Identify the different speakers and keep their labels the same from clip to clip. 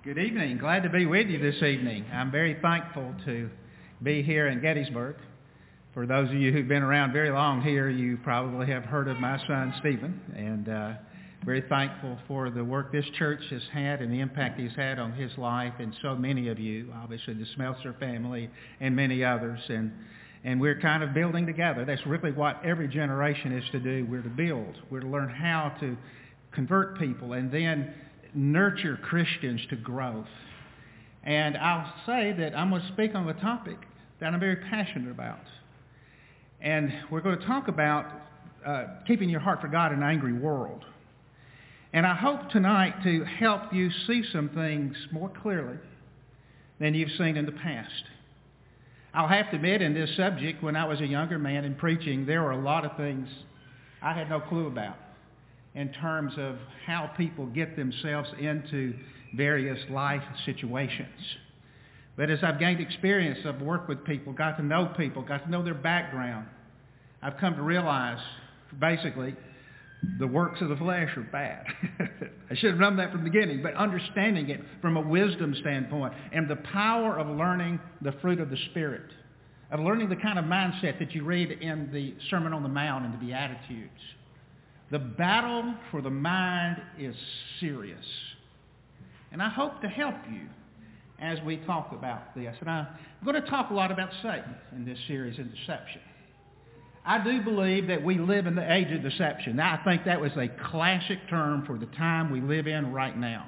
Speaker 1: Good evening. Glad to be with you this evening. I'm very thankful to be here in Gettysburg. For those of you who've been around very long here, you probably have heard of my son, Stephen, and very thankful for the work this church has had and the impact he's had on his life and so many of you, obviously the Smeltzer family and many others. And we're kind of building together. That's really what every generation is to do. We're to build. We're to learn how to convert people and then nurture Christians to growth. And I'll say that I'm going to speak on a topic that I'm very passionate about. And we're going to talk about keeping your heart for God in an angry world. And I hope tonight to help you see some things more clearly than you've seen in the past. I'll have to admit, in this subject, when I was a younger man in preaching, there were a lot of things I had no clue about in terms of how people get themselves into various life situations. But as I've gained experience, I've worked with people, got to know their background, I've come to realize, basically, the works of the flesh are bad. I should have known that from the beginning, but understanding it from a wisdom standpoint and the power of learning the fruit of the Spirit, of learning the kind of mindset that you read in the Sermon on the Mount and the Beatitudes. The battle for the mind is serious. And I hope to help you as we talk about this. And I'm going to talk a lot about Satan in this series of deception. I do believe that we live in the age of deception. Now, I think that was a classic term for the time we live in right now.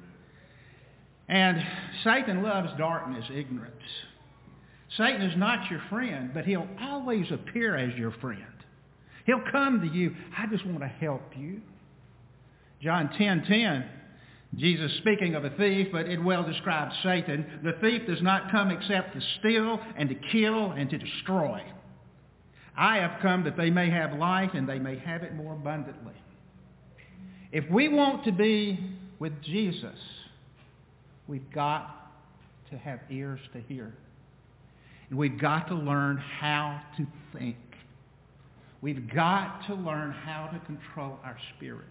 Speaker 1: And Satan loves darkness, ignorance. Satan is not your friend, but he'll always appear as your friend. He'll come to you, I just want to help you. John 10:10, Jesus speaking of a thief, but it well describes Satan. The thief does not come except to steal and to kill and to destroy. I have come that they may have life and they may have it more abundantly. If we want to be with Jesus, we've got to have ears to hear. And we've got to learn how to think. We've got to learn how to control our spirits.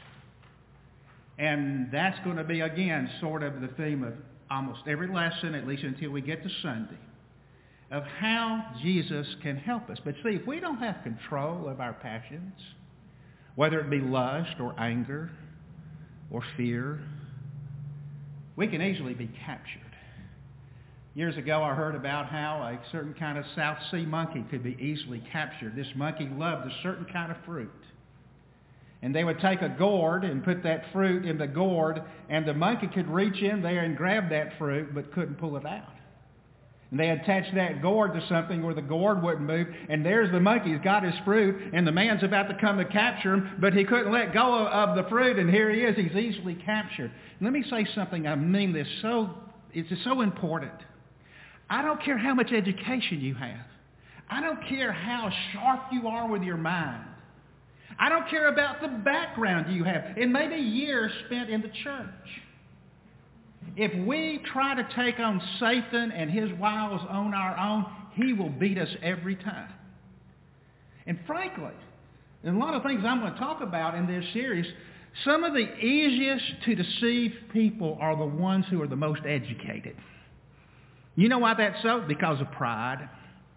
Speaker 1: And that's going to be, again, sort of the theme of almost every lesson, at least until we get to Sunday, of how Jesus can help us. But see, if we don't have control of our passions, whether it be lust or anger or fear, we can easily be captured. Years ago, I heard about how a certain kind of South Sea monkey could be easily captured. This monkey loved a certain kind of fruit. And they would take a gourd and put that fruit in the gourd, and the monkey could reach in there and grab that fruit, but couldn't pull it out. And they attached that gourd to something where the gourd wouldn't move, and there's the monkey. He's got his fruit, and the man's about to come to capture him, but he couldn't let go of the fruit, and here he is. He's easily captured. Let me say something. I mean this it's so important. I don't care how much education you have. I don't care how sharp you are with your mind. I don't care about the background you have. It may be years spent in the church. If we try to take on Satan and his wiles on our own, he will beat us every time. And frankly, in a lot of things I'm going to talk about in this series, some of the easiest to deceive people are the ones who are the most educated. You know why that's so? Because of pride.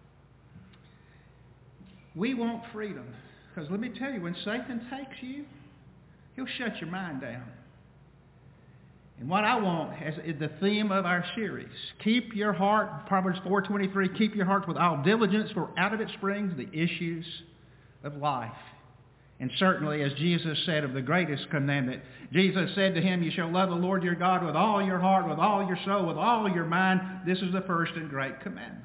Speaker 1: We want freedom. Because let me tell you, when Satan takes you, he'll shut your mind down. And what I want is the theme of our series. Keep your heart, Proverbs 4:23, keep your heart with all diligence, for out of it springs the issues of life. And certainly, as Jesus said of the greatest commandment, Jesus said to him, you shall love the Lord your God with all your heart, with all your soul, with all your mind. This is the first and great commandment.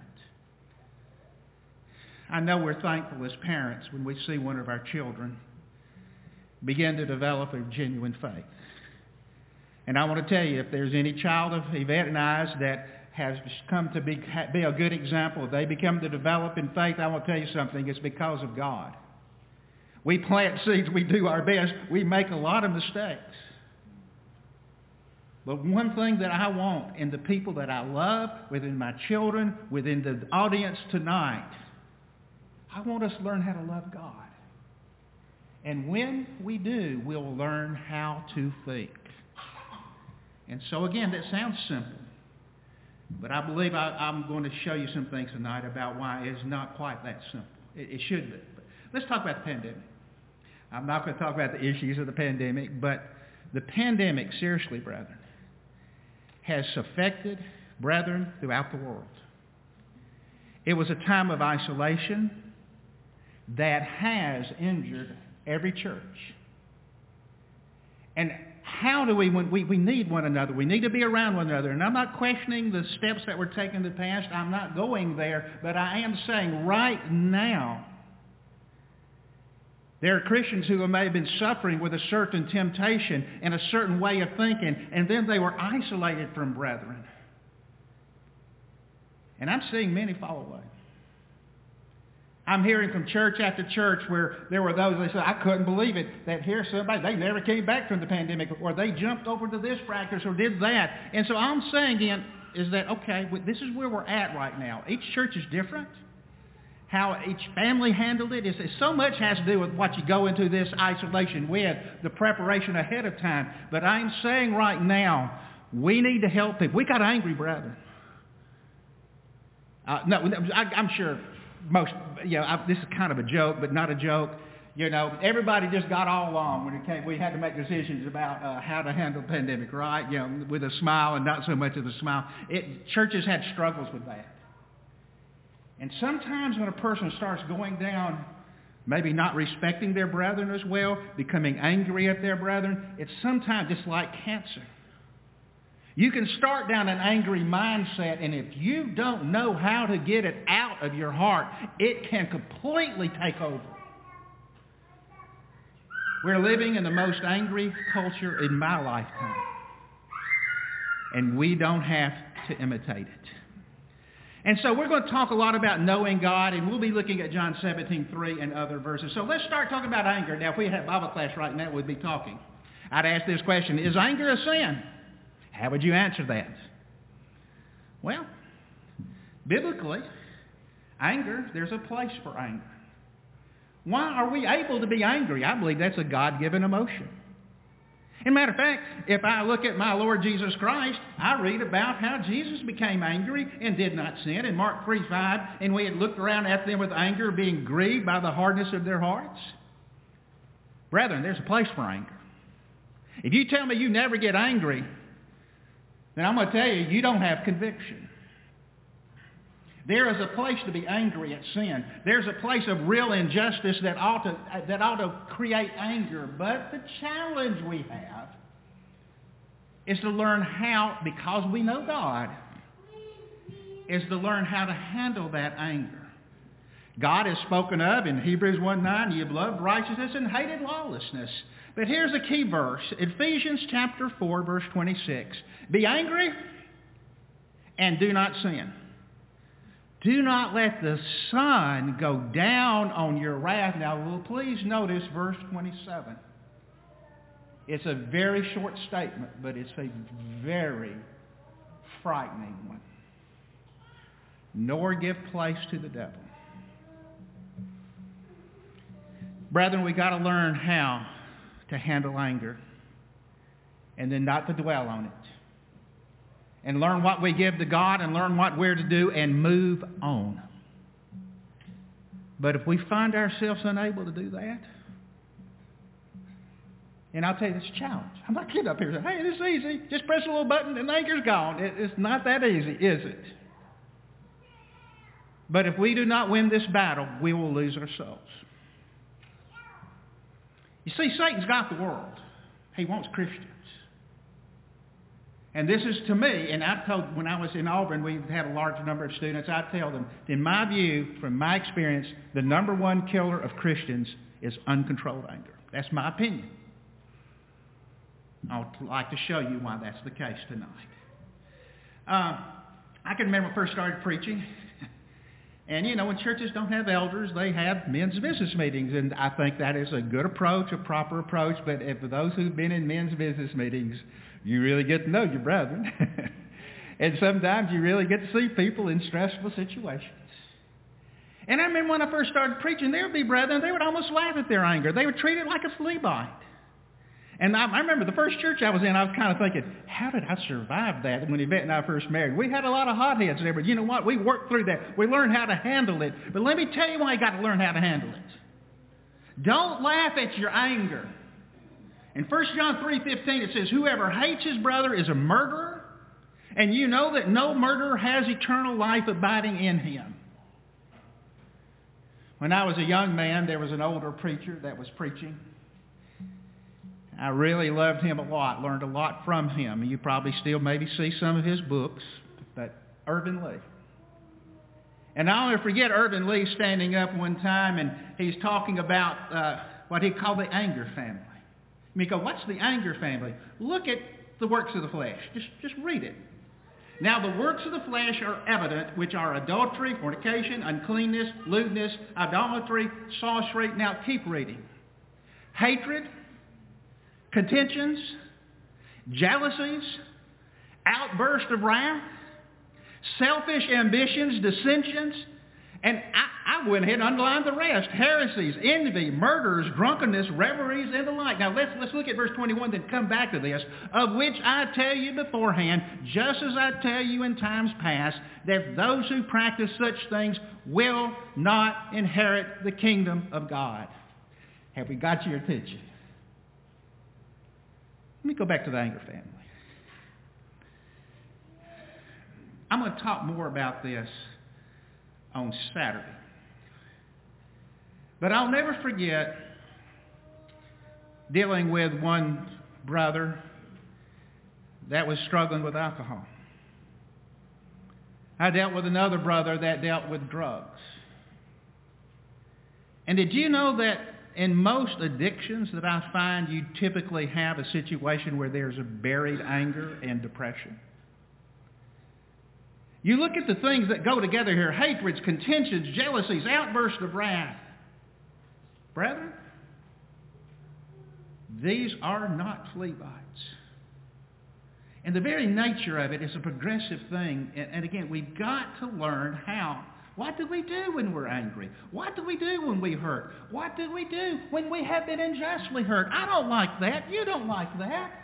Speaker 1: I know we're thankful as parents when we see one of our children begin to develop a genuine faith. And I want to tell you, if there's any child of Yvette and I's that has come to be a good example, if they become to develop in faith, I want to tell you something, it's because of God. We plant seeds, we do our best, we make a lot of mistakes. But one thing that I want in the people that I love, within my children, within the audience tonight, I want us to learn how to love God. And when we do, we'll learn how to think. And so again, that sounds simple. But I believe I'm going to show you some things tonight about why it's not quite that simple. It should be. But let's talk about the pandemic. I'm not going to talk about the issues of the pandemic, but the pandemic, seriously, brethren, has affected brethren throughout the world. It was a time of isolation that has injured every church. And how do we need one another. We need to be around one another. And I'm not questioning the steps that were taken in the past. I'm not going there. But I am saying right now, there are Christians who may have been suffering with a certain temptation and a certain way of thinking, and then they were isolated from brethren. And I'm seeing many fall away. I'm hearing from church after church where there were those, they said, I couldn't believe it, that here's somebody, they never came back from the pandemic, or they jumped over to this practice or did that. And so I'm saying again is that, okay, this is where we're at right now. Each church is different. How each family handled it is so much has to do with what you go into this isolation with, the preparation ahead of time. But I'm saying right now, we need to help people. We got angry brethren. I'm sure most, this is kind of a joke, but not a joke. Everybody just got all along when it came. We had to make decisions about how to handle the pandemic, right? With a smile and not so much of a smile. Churches had struggles with that. And sometimes when a person starts going down, maybe not respecting their brethren as well, becoming angry at their brethren, it's sometimes just like cancer. You can start down an angry mindset, and if you don't know how to get it out of your heart, it can completely take over. We're living in the most angry culture in my lifetime, and we don't have to imitate it. And so we're going to talk a lot about knowing God, and we'll be looking at John 17:3 and other verses. So let's start talking about anger. Now, if we had Bible class right now, we'd be talking. I'd ask this question, is anger a sin? How would you answer that? Well, biblically, anger, there's a place for anger. Why are we able to be angry? I believe that's a God-given emotion. As a matter of fact, if I look at my Lord Jesus Christ, I read about how Jesus became angry and did not sin in Mark 3:5, and we had looked around at them with anger, being grieved by the hardness of their hearts. Brethren, there's a place for anger. If you tell me you never get angry, then I'm going to tell you, you don't have conviction. There is a place to be angry at sin. There's a place of real injustice that ought to create anger. But the challenge we have is to learn how, because we know God, is to learn how to handle that anger. God is spoken of in Hebrews 1:9, you have loved righteousness and hated lawlessness. But here's a key verse, Ephesians chapter 4, verse 26. Be angry and do not sin. Do not let the sun go down on your wrath. Now, please notice verse 27. It's a very short statement, but it's a very frightening one. Nor give place to the devil. Brethren, we got to learn how to handle anger and then not to dwell on it. And learn what we give to God and learn what we're to do and move on. But if we find ourselves unable to do that, and I'll tell you, it's a challenge. I'm not getting up here and saying, hey, this is easy. Just press a little button and anger's gone. It's not that easy, is it? But if we do not win this battle, we will lose our souls. You see, Satan's got the world. He wants Christians. And this is to me, and I've told, when I was in Auburn, we had a large number of students, I tell them, in my view, from my experience, the number one killer of Christians is uncontrolled anger. That's my opinion. I would like to show you why that's the case tonight. I can remember when I first started preaching, and when churches don't have elders, they have men's business meetings, and I think that is a good approach, a proper approach, but for those who've been in men's business meetings, you really get to know your brethren. And sometimes you really get to see people in stressful situations. And I remember when I first started preaching, there would be brethren, they would almost laugh at their anger. They would treat it like a flea bite. And I remember the first church I was in, I was kind of thinking, how did I survive that when Yvette and I first married? We had a lot of hotheads there, but you know what? We worked through that. We learned how to handle it. But let me tell you why you got to learn how to handle it. Don't laugh at your anger. In 1 John 3:15 it says, whoever hates his brother is a murderer, and you know that no murderer has eternal life abiding in him. When I was a young man, there was an older preacher that was preaching. I really loved him a lot, learned a lot from him. You probably still maybe see some of his books, but Irvin Lee. And I'll never forget Irvin Lee standing up one time, and he's talking about what he called the anger family. You go, what's the anger family? Look at the works of the flesh. Just read it. Now the works of the flesh are evident, which are adultery, fornication, uncleanness, lewdness, idolatry, sorcery. Now keep reading. Hatred, contentions, jealousies, outburst of wrath, selfish ambitions, dissensions, and I went ahead and underlined the rest. Heresies, envy, murders, drunkenness, revelries, and the like. Now let's look at verse 21, then come back to this. Of which I tell you beforehand, just as I tell you in times past, that those who practice such things will not inherit the kingdom of God. Have we got your attention? Let me go back to the anger family. I'm going to talk more about this on Saturday. But I'll never forget dealing with one brother that was struggling with alcohol. I dealt with another brother that dealt with drugs. And did you know that in most addictions that I find, you typically have a situation where there's a buried anger and depression? You look at the things that go together here, hatreds, contentions, jealousies, outbursts of wrath. Brethren, these are not flea bites. And the very nature of it is a progressive thing. And again, we've got to learn how. What do we do when we're angry? What do we do when we hurt? What do we do when we have been unjustly hurt? I don't like that. You don't like that.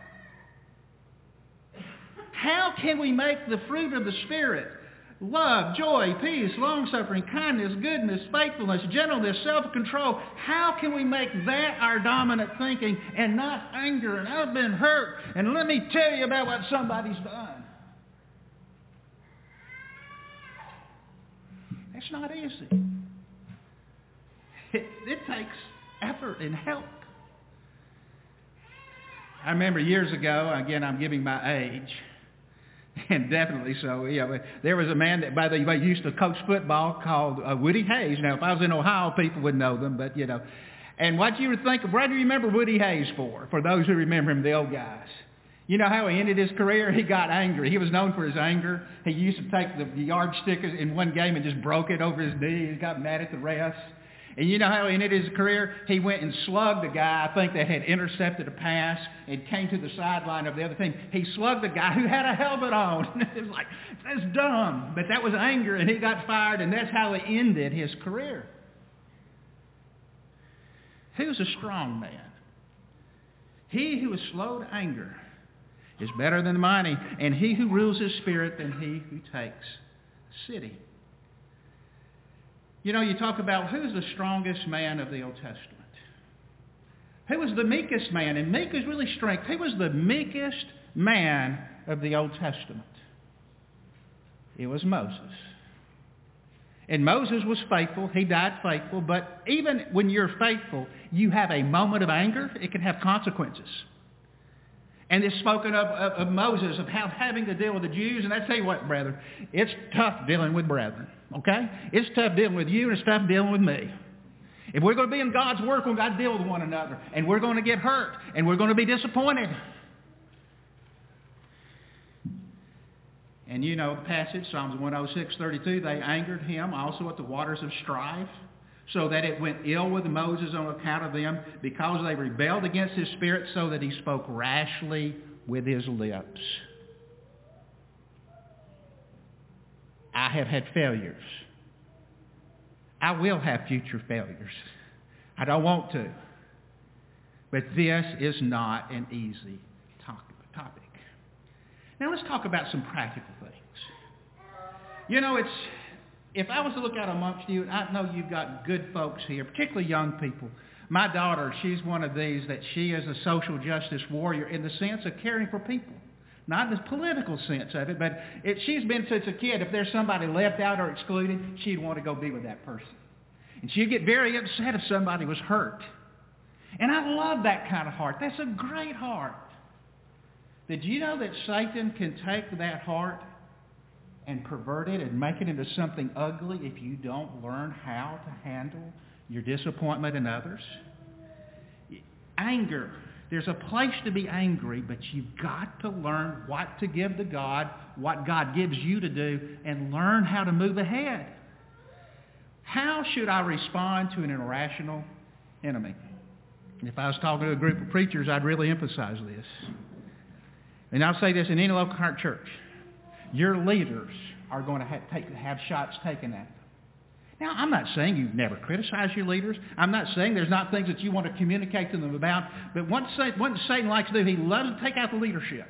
Speaker 1: How can we make the fruit of the Spirit, love, joy, peace, long-suffering, kindness, goodness, faithfulness, gentleness, self-control, how can we make that our dominant thinking and not anger and I've been hurt and let me tell you about what somebody's done? It's not easy. It takes effort and help. I remember years ago, again, I'm giving my age, and definitely so. Yeah, there was a man that, by the way, used to coach football called Woody Hayes. Now, if I was in Ohio, people would know them, but, you know. And what you would think, what do you remember Woody Hayes for those who remember him, the old guys? You know how he ended his career? He got angry. He was known for his anger. He used to take the yardstick in one game and just broke it over his knee. He got mad at the refs. And you know how he ended his career? He went and slugged a guy, I think, that had intercepted a pass and came to the sideline of the other team. He slugged a guy who had a helmet on. It was like, that's dumb. But that was anger, and he got fired, and that's how he ended his career. Who's a strong man? He who is slow to anger is better than the mighty, and he who rules his spirit than he who takes a city. You know, you talk about who's the strongest man of the Old Testament. Who was the meekest man? And meek is really strength. Who was the meekest man of the Old Testament? It was Moses. And Moses was faithful. He died faithful. But even when you're faithful, you have a moment of anger. It can have consequences. And it's spoken of Moses, of how having to deal with the Jews. And I tell you what, brethren, it's tough dealing with brethren, okay? It's tough dealing with you, and it's tough dealing with me. If we're going to be in God's work, we've got to deal with one another. And we're going to get hurt, and we're going to be disappointed. And you know the passage, Psalms 106:32, they angered him also at the waters of strife, so that it went ill with Moses on account of them, because they rebelled against his spirit, so that he spoke rashly with his lips. I have had failures. I will have future failures. I don't want to. But this is not an easy topic. Now let's talk about some practical things. You know, if I was to look out amongst you, I know you've got good folks here, particularly young people. My daughter, she's one of these that she is a social justice warrior in the sense of caring for people. Not the political sense of it, but she's been since a kid. If there's somebody left out or excluded, she'd want to go be with that person. And she'd get very upset if somebody was hurt. And I love that kind of heart. That's a great heart. Did you know that Satan can take that heart and pervert it and make it into something ugly if you don't learn how to handle your disappointment in others? Anger. There's a place to be angry, but you've got to learn what to give to God, what God gives you to do, and learn how to move ahead. How should I respond to an irrational enemy? If I was talking to a group of preachers, I'd really emphasize this. And I'll say this in any local current church. Your leaders are going to have shots taken at them. Now, I'm not saying you never criticize your leaders. I'm not saying there's not things that you want to communicate to them about. But what Satan likes to do, he loves to take out the leadership.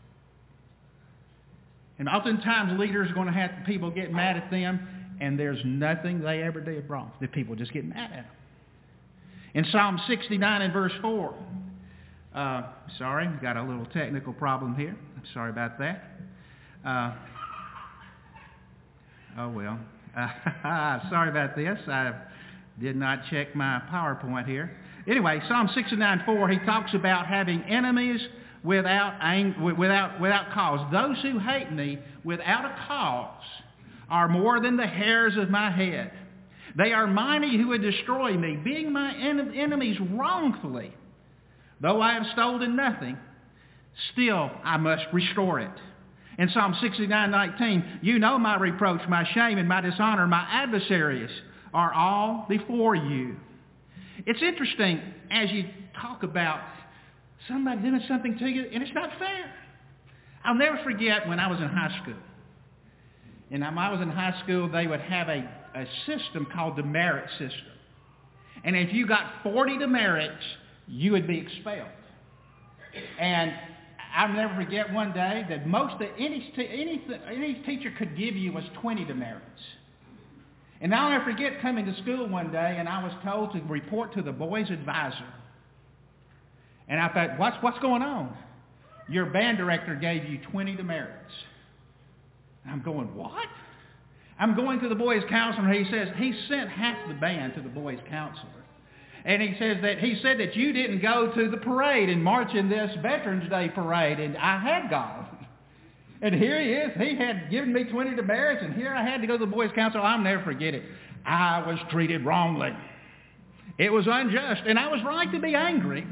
Speaker 1: And oftentimes leaders are going to have people get mad at them, and there's nothing they ever do wrong. The people just get mad at them. In Psalm 69 and verse 4, sorry, got a little technical problem here. I'm sorry about that. Oh well. Sorry about this. I did not check my PowerPoint here. Anyway, Psalm 69:4, he talks about having enemies without cause. Those who hate me without a cause are more than the hairs of my head. They are mighty who would destroy me, being my enemies wrongfully. Though I have stolen nothing, still I must restore it. In Psalm 69:19, you know my reproach, my shame, and my dishonor. My adversaries are all before you. It's interesting as you talk about somebody doing something to you, and it's not fair. I'll never forget when I was in high school. And when I was in high school, they would have a system called the merit system. And if you got 40 demerits, you would be expelled. And I'll never forget one day that any teacher could give you was 20 demerits. And I'll never forget coming to school one day, and I was told to report to the boys' advisor. And I thought, what's going on? Your band director gave you 20 demerits. And I'm going, what? I'm going to the boys' counselor, and he says he sent half the band to the boys' counselor. And he said that you didn't go to the parade and march in this Veterans Day parade, and I had gone. And here he is. He had given me 20 demerits, and here I had to go to the boys' council. I'll never forget it. I was treated wrongly. It was unjust, and I was right to be angry.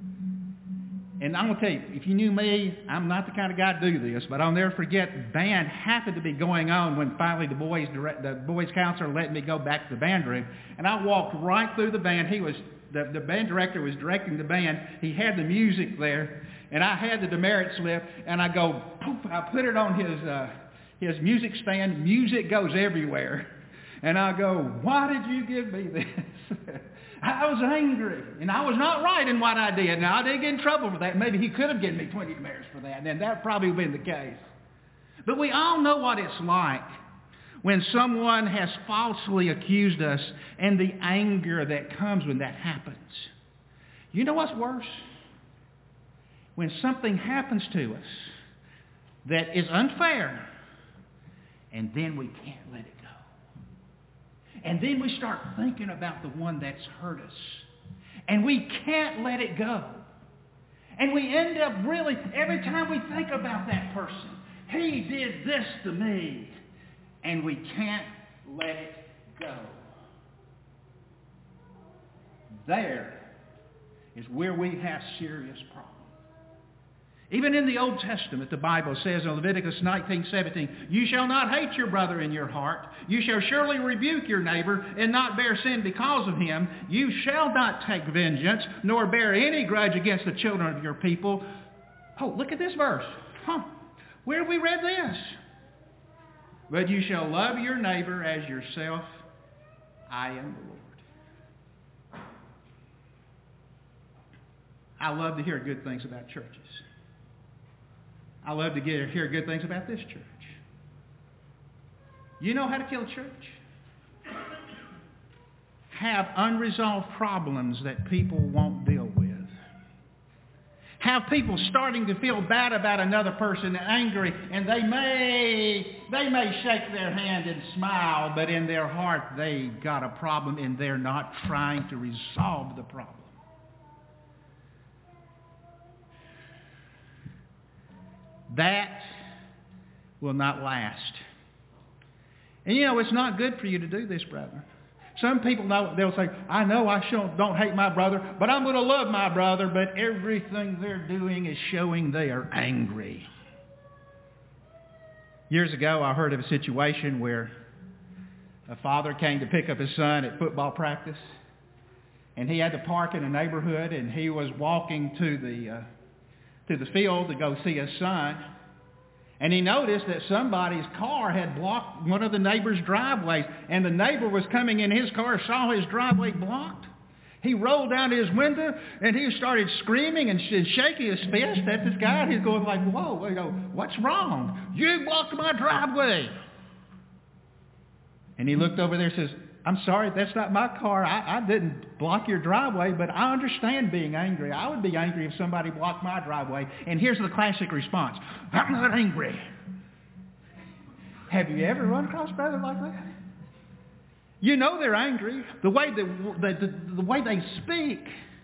Speaker 1: And I'm going to tell you, if you knew me, I'm not the kind of guy to do this, but I'll never forget, band happened to be going on when finally the boys' counselor let me go back to the band room. And I walked right through the band. The band director was directing the band. He had the music there, and I had the demerit slip, and I go, poof, I put it on his music stand. Music goes everywhere. And I go, why did you give me this? I was angry, and I was not right in what I did. Now, I did get in trouble for that. Maybe he could have given me 20 demerits for that, and then that probably would have been the case. But we all know what it's like when someone has falsely accused us and the anger that comes when that happens. You know what's worse? When something happens to us that is unfair, and then we can't let it go. And then we start thinking about the one that's hurt us. And we can't let it go. And we end up really, every time we think about that person, he did this to me. And we can't let it go. There is where we have serious problems. Even in the Old Testament, the Bible says in Leviticus 19:17, you shall not hate your brother in your heart. You shall surely rebuke your neighbor and not bear sin because of him. You shall not take vengeance, nor bear any grudge against the children of your people. Oh, look at this verse. Where have we read this? But you shall love your neighbor as yourself. I am the Lord. I love to hear good things about churches. I love to hear good things about this church. You know how to kill a church? Have unresolved problems that people won't deal with. Have people starting to feel bad about another person, angry, and they may shake their hand and smile, but in their heart they got a problem and they're not trying to resolve the problem. That will not last. And you know, it's not good for you to do this, brother. Some people know, they'll say, I know I don't hate my brother, but I'm going to love my brother, but everything they're doing is showing they are angry. Years ago, I heard of a situation where a father came to pick up his son at football practice, and he had to park in a neighborhood, and he was walking to the field to go see his son. And he noticed that somebody's car had blocked one of the neighbor's driveways. And the neighbor was coming in his car, saw his driveway blocked. He rolled down to his window and he started screaming and shaking his fist at this guy. And he's going like, whoa, what's wrong? You blocked my driveway. And he looked over there and says, I'm sorry, that's not my car. I didn't block your driveway, but I understand being angry. I would be angry if somebody blocked my driveway. And here's the classic response. I'm not angry. Have you ever run across a brother like that? You know they're angry. The way they speak.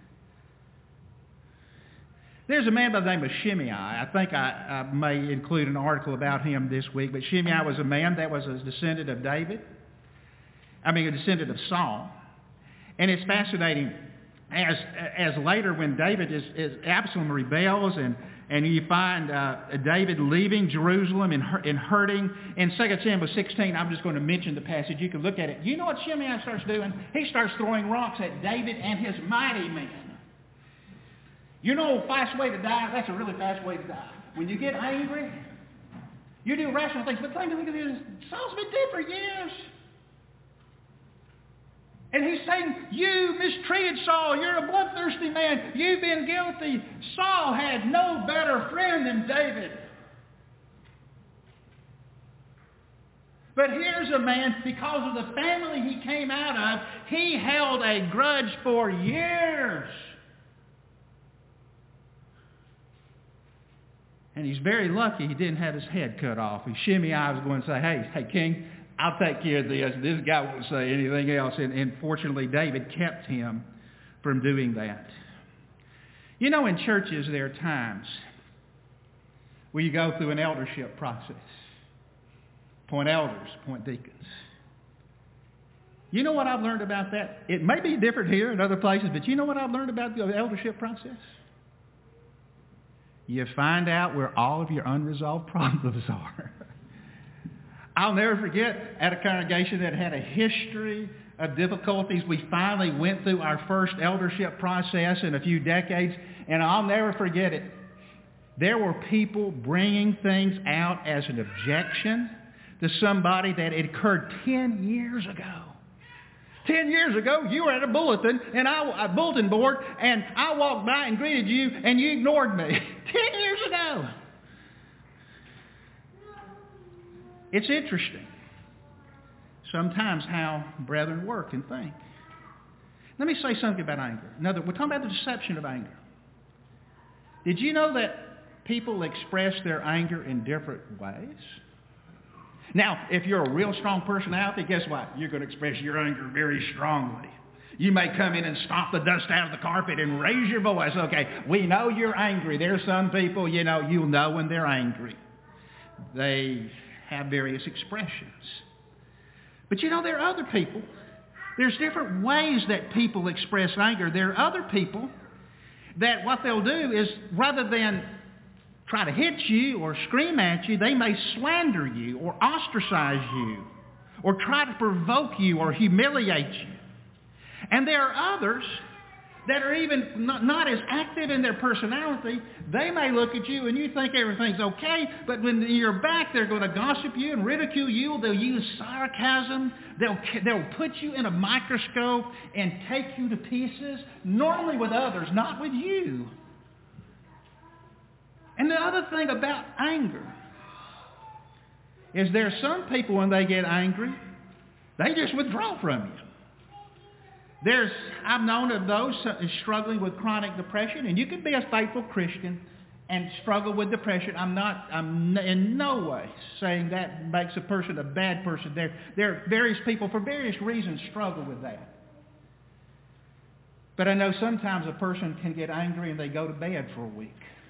Speaker 1: There's a man by the name of Shimei. I think I may include an article about him this week. But Shimei was a man that was a descendant of David. A descendant of Saul. And it's fascinating as later when David Absalom rebels and you find David leaving Jerusalem and hurting. In 2 Samuel 16, I'm just going to mention the passage. You can look at it. You know what Shimei starts doing? He starts throwing rocks at David and his mighty men. You know a fast way to die? That's a really fast way to die. When you get angry, you do rational things. But think of this. Saul's been dead for years. And he's saying, you mistreated Saul. You're a bloodthirsty man. You've been guilty. Saul had no better friend than David. But here's a man, because of the family he came out of, he held a grudge for years. And he's very lucky he didn't have his head cut off. And Shimei was going to say, hey, king, I'll take care of this. This guy won't say anything else. And fortunately, David kept him from doing that. You know, in churches, there are times where you go through an eldership process. Appoint elders, appoint deacons. You know what I've learned about that? It may be different here in other places, but you know what I've learned about the eldership process? You find out where all of your unresolved problems are. I'll never forget at a congregation that had a history of difficulties. We finally went through our first eldership process in a few decades, and I'll never forget it. There were people bringing things out as an objection to somebody that had occurred 10 years ago. 10 years ago, you were at a bulletin board, and I walked by and greeted you, and you ignored me. 10 years ago. It's interesting sometimes how brethren work and think. Let me say something about anger. We're talking about the deception of anger. Did you know that people express their anger in different ways? Now, if you're a real strong personality, guess what? You're going to express your anger very strongly. You may come in and stomp the dust out of the carpet and raise your voice. Okay, we know you're angry. There's some people, you'll know when they're angry. They have various expressions. But there are other people. There's different ways that people express anger. There are other people that what they'll do is rather than try to hit you or scream at you, they may slander you or ostracize you or try to provoke you or humiliate you. And there are others that are even not as active in their personality. They may look at you and you think everything's okay, but when you're back, they're going to gossip you and ridicule you. They'll use sarcasm. They'll put you in a microscope and take you to pieces, normally with others, not with you. And the other thing about anger is there are some people when they get angry, they just withdraw from you. I've known of those struggling with chronic depression, and you can be a faithful Christian and struggle with depression. I'm in no way saying that makes a person a bad person. There are various people for various reasons struggle with that. But I know sometimes a person can get angry and they go to bed for a week.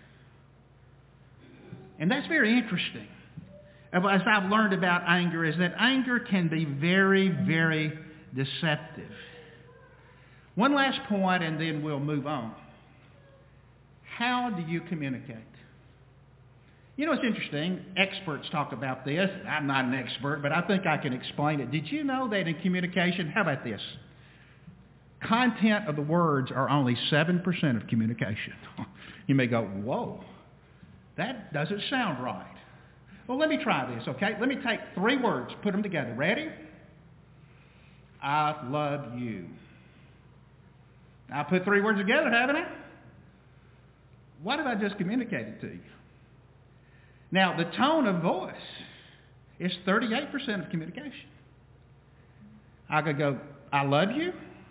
Speaker 1: And that's very interesting. As I've learned about anger, is that anger can be very, very deceptive. One last point and then we'll move on. How do you communicate? You know, it's interesting. Experts talk about this. I'm not an expert, but I think I can explain it. Did you know that in communication, how about this? Content of the words are only 7% of communication. You may go, whoa, that doesn't sound right. Well, let me try this, okay? Let me take 3 words, put them together. Ready? I love you. I put 3 words together, haven't I? What have I just communicated to you? Now, the tone of voice is 38% of communication. I could go, I love you.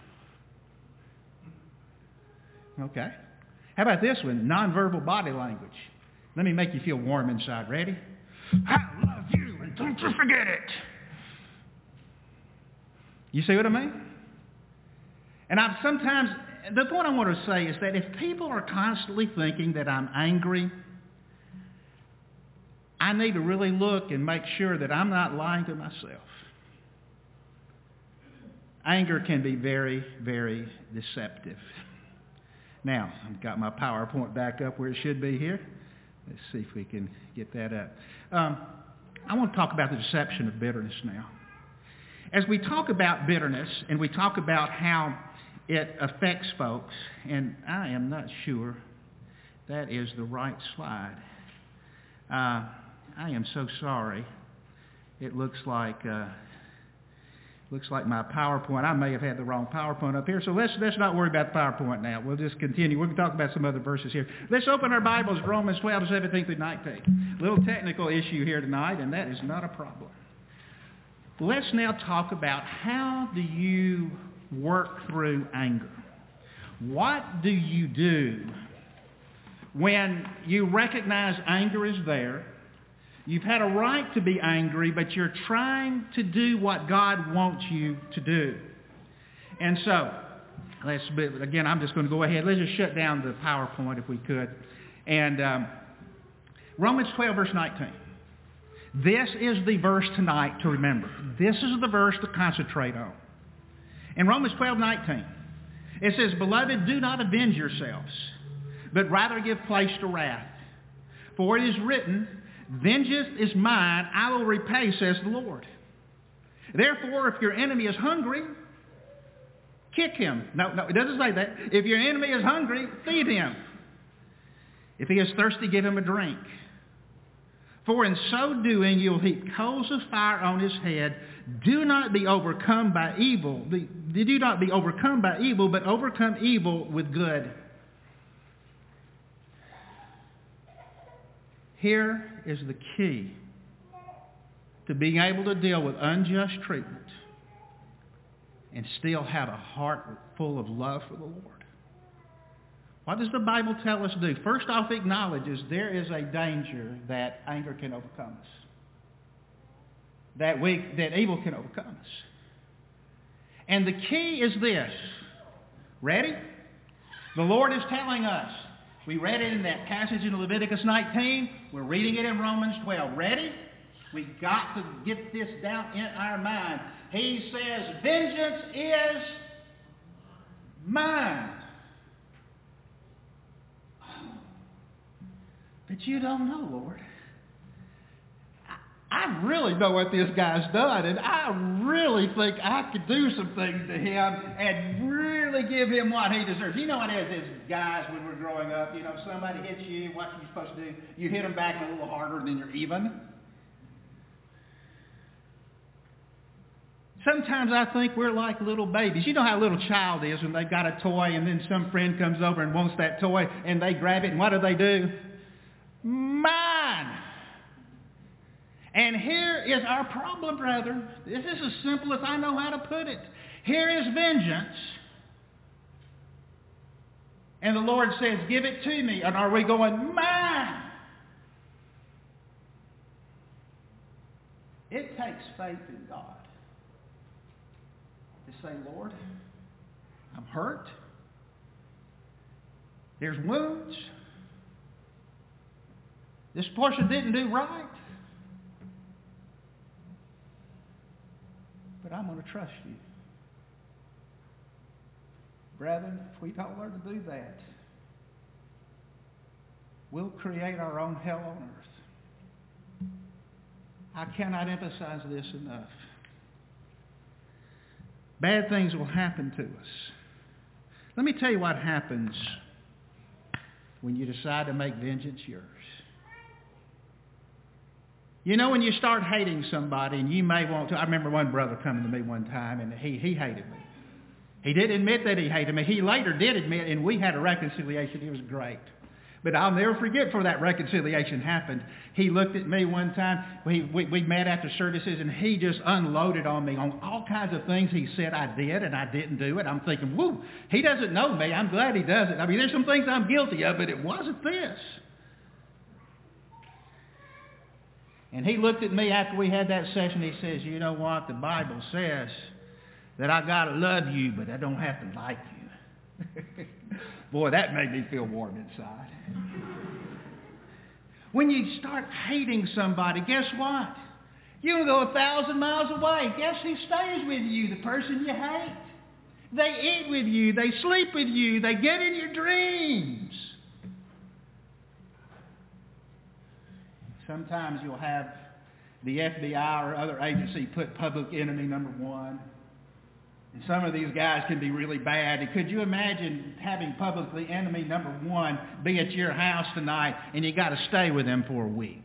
Speaker 1: Okay. How about this one? Nonverbal body language. Let me make you feel warm inside. Ready? I love you, and don't you forget it. You see what I mean? And the point I want to say is that if people are constantly thinking that I'm angry, I need to really look and make sure that I'm not lying to myself. Anger can be very, very deceptive. Now, I've got my PowerPoint back up where it should be here. Let's see if we can get that up. I want to talk about the deception of bitterness now. As we talk about bitterness and we talk about how it affects folks, and I am not sure that is the right slide. I am so sorry. It looks like my PowerPoint. I may have had the wrong PowerPoint up here, so let's not worry about the PowerPoint now. We'll just continue. We're going to talk about some other verses here. Let's open our Bibles, Romans 12, 17 through 19. A little technical issue here tonight, and that is not a problem. Let's now talk about how do you work through anger. What do you do when you recognize anger is there? You've had a right to be angry, but you're trying to do what God wants you to do. And so, again, I'm just going to go ahead. Let's just shut down the PowerPoint if we could. And Romans 12, verse 19. This is the verse tonight to remember. This is the verse to concentrate on. In Romans 12, 19, it says, Beloved, do not avenge yourselves, but rather give place to wrath. For it is written, Vengeance is mine, I will repay, says the Lord. Therefore, if your enemy is hungry, kick him. No, it doesn't say that. If your enemy is hungry, feed him. If he is thirsty, give him a drink. For in so doing, you'll heap coals of fire on his head. Do not be overcome by evil. Do not be overcome by evil, but overcome evil with good. Here is the key to being able to deal with unjust treatment and still have a heart full of love for the Lord. What does the Bible tell us to do? First off, acknowledges there is a danger that anger can overcome us. That evil can overcome us. And the key is this. Ready? The Lord is telling us. We read it in that passage in Leviticus 19. We're reading it in Romans 12. Ready? We've got to get this down in our mind. He says, vengeance is mine. But you don't know, Lord. I really know what this guy's done, and I really think I could do some things to him and really give him what he deserves. You know what it is, guys, when we're growing up, somebody hits you, what are you supposed to do? You hit them back a little harder than you're even. Sometimes I think we're like little babies. You know how a little child is when they've got a toy and then some friend comes over and wants that toy and they grab it, and what do? mine. And here is our problem, brethren. This is as simple as I know how to put it. Here is vengeance. And the Lord says, give it to me. And are we going, mine? It takes faith in God to say, Lord, I'm hurt. There's wounds. This person didn't do right. But I'm going to trust you. Brethren, if we don't learn to do that, we'll create our own hell on earth. I cannot emphasize this enough. Bad things will happen to us. Let me tell you what happens when you decide to make vengeance yours. You know, when you start hating somebody, and you may want to, I remember one brother coming to me one time, and he hated me. He did admit that he hated me. He later did admit, and we had a reconciliation. It was great. But I'll never forget before that reconciliation happened. He looked at me one time. We met after services, and he just unloaded on me on all kinds of things he said I did, and I didn't do it. I'm thinking, whoo, he doesn't know me. I'm glad he doesn't. I mean, there's some things I'm guilty of, but it wasn't this. And he looked at me after we had that session. He says, you know what? The Bible says that I got to love you, but I don't have to like you. Boy, that made me feel warm inside. When you start hating somebody, guess what? You can go 1,000 miles away. Guess who stays with you? The person you hate. They eat with you. They sleep with you. They get in your dreams. Sometimes you'll have the FBI or other agency put public enemy number one. And some of these guys can be really bad. And could you imagine having publicly enemy number one be at your house tonight and you got to stay with them for a week?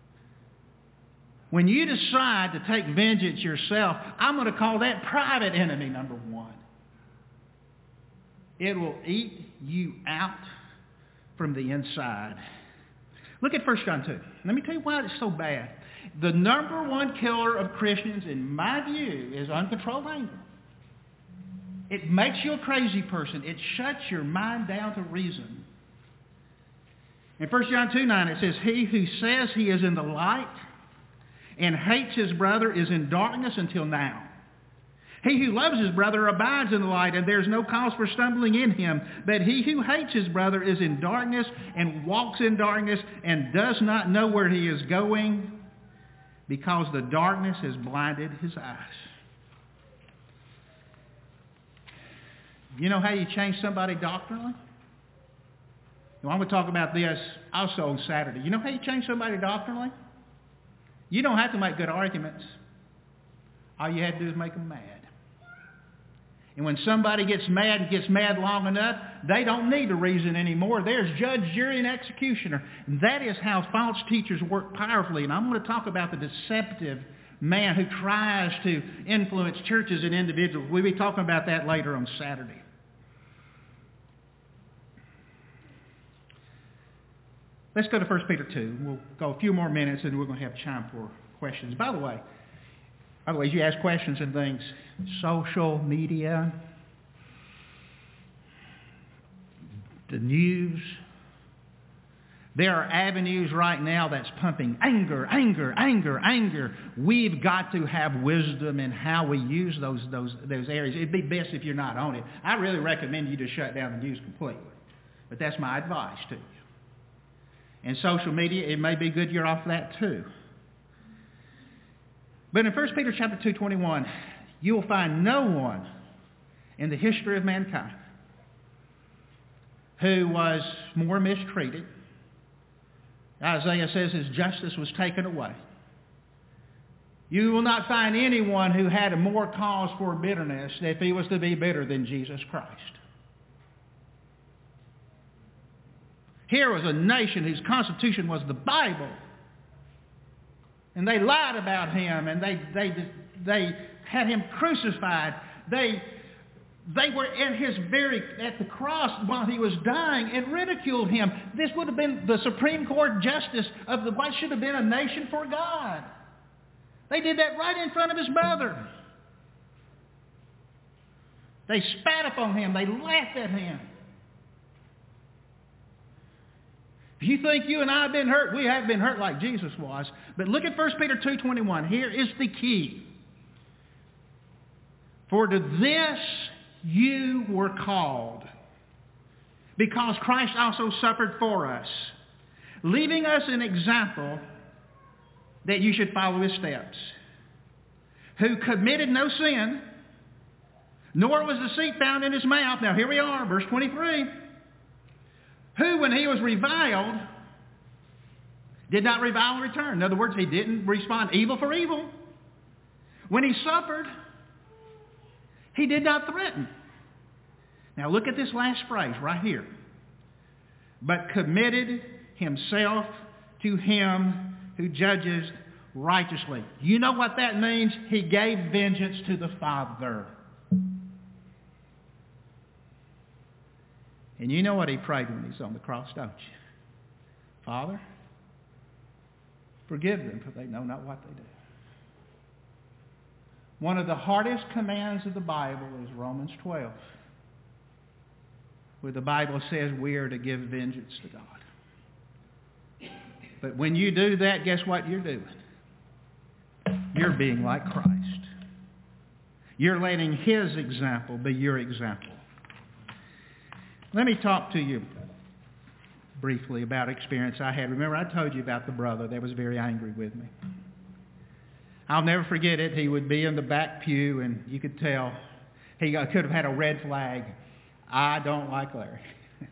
Speaker 1: When you decide to take vengeance yourself, I'm going to call that private enemy number one. It will eat you out from the inside. Look at 1 John 2. Let me tell you why it's so bad. The number one killer of Christians, in my view, is uncontrolled anger. It makes you a crazy person. It shuts your mind down to reason. In 1 John 2:9 it says, he who says he is in the light and hates his brother is in darkness until now. He who loves his brother abides in the light, and there is no cause for stumbling in him. But he who hates his brother is in darkness and walks in darkness and does not know where he is going because the darkness has blinded his eyes. You know how you change somebody doctrinally? Well, I'm going to talk about this also on Saturday. You know how you change somebody doctrinally? You don't have to make good arguments. All you have to do is make them mad. And when somebody gets mad long enough, they don't need to reason anymore. There's judge, jury, and executioner. And that is how false teachers work powerfully. And I'm going to talk about the deceptive man who tries to influence churches and individuals. We'll be talking about that later on Saturday. Let's go to 1 Peter 2. We'll go a few more minutes and we're going to have time for questions. By the way, you ask questions and things. Social media, the news. There are avenues right now that's pumping anger, anger, anger, anger. We've got to have wisdom in how we use those areas. It'd be best if you're not on it. I really recommend you to shut down the news completely. But that's my advice to you. And social media, it may be good you're off that too. But in 1 Peter chapter 2:21, you will find no one in the history of mankind who was more mistreated. Isaiah says his justice was taken away. You will not find anyone who had a more cause for bitterness if he was to be bitter than Jesus Christ. Here was a nation whose constitution was the Bible. And they lied about him, and they had him crucified. They They were at the cross while he was dying and ridiculed him. This would have been the Supreme Court justice of what should have been a nation for God. They did that right in front of his mother. They spat upon him. They laughed at him. If you think you and I have been hurt, we have been hurt like Jesus was. But look at 1 Peter 2:21. Here is the key. For to this you were called, because Christ also suffered for us, leaving us an example that you should follow his steps, who committed no sin, nor was deceit found in his mouth. Now here we are, verse 23. Who, when he was reviled, did not revile in return. In other words, he didn't respond evil for evil. When he suffered, he did not threaten. Now look at this last phrase right here. But committed himself to him who judges righteously. You know what that means? He gave vengeance to the Father. And you know what he prayed when he's on the cross, don't you? Father, forgive them, for they know not what they do. One of the hardest commands of the Bible is Romans 12, where the Bible says we are to give vengeance to God. But when you do that, guess what you're doing? You're being like Christ. You're letting his example be your example. Let me talk to you briefly about experience I had. Remember, I told you about the brother that was very angry with me. I'll never forget it. He would be in the back pew, and you could tell he could have had a red flag. I don't like Larry.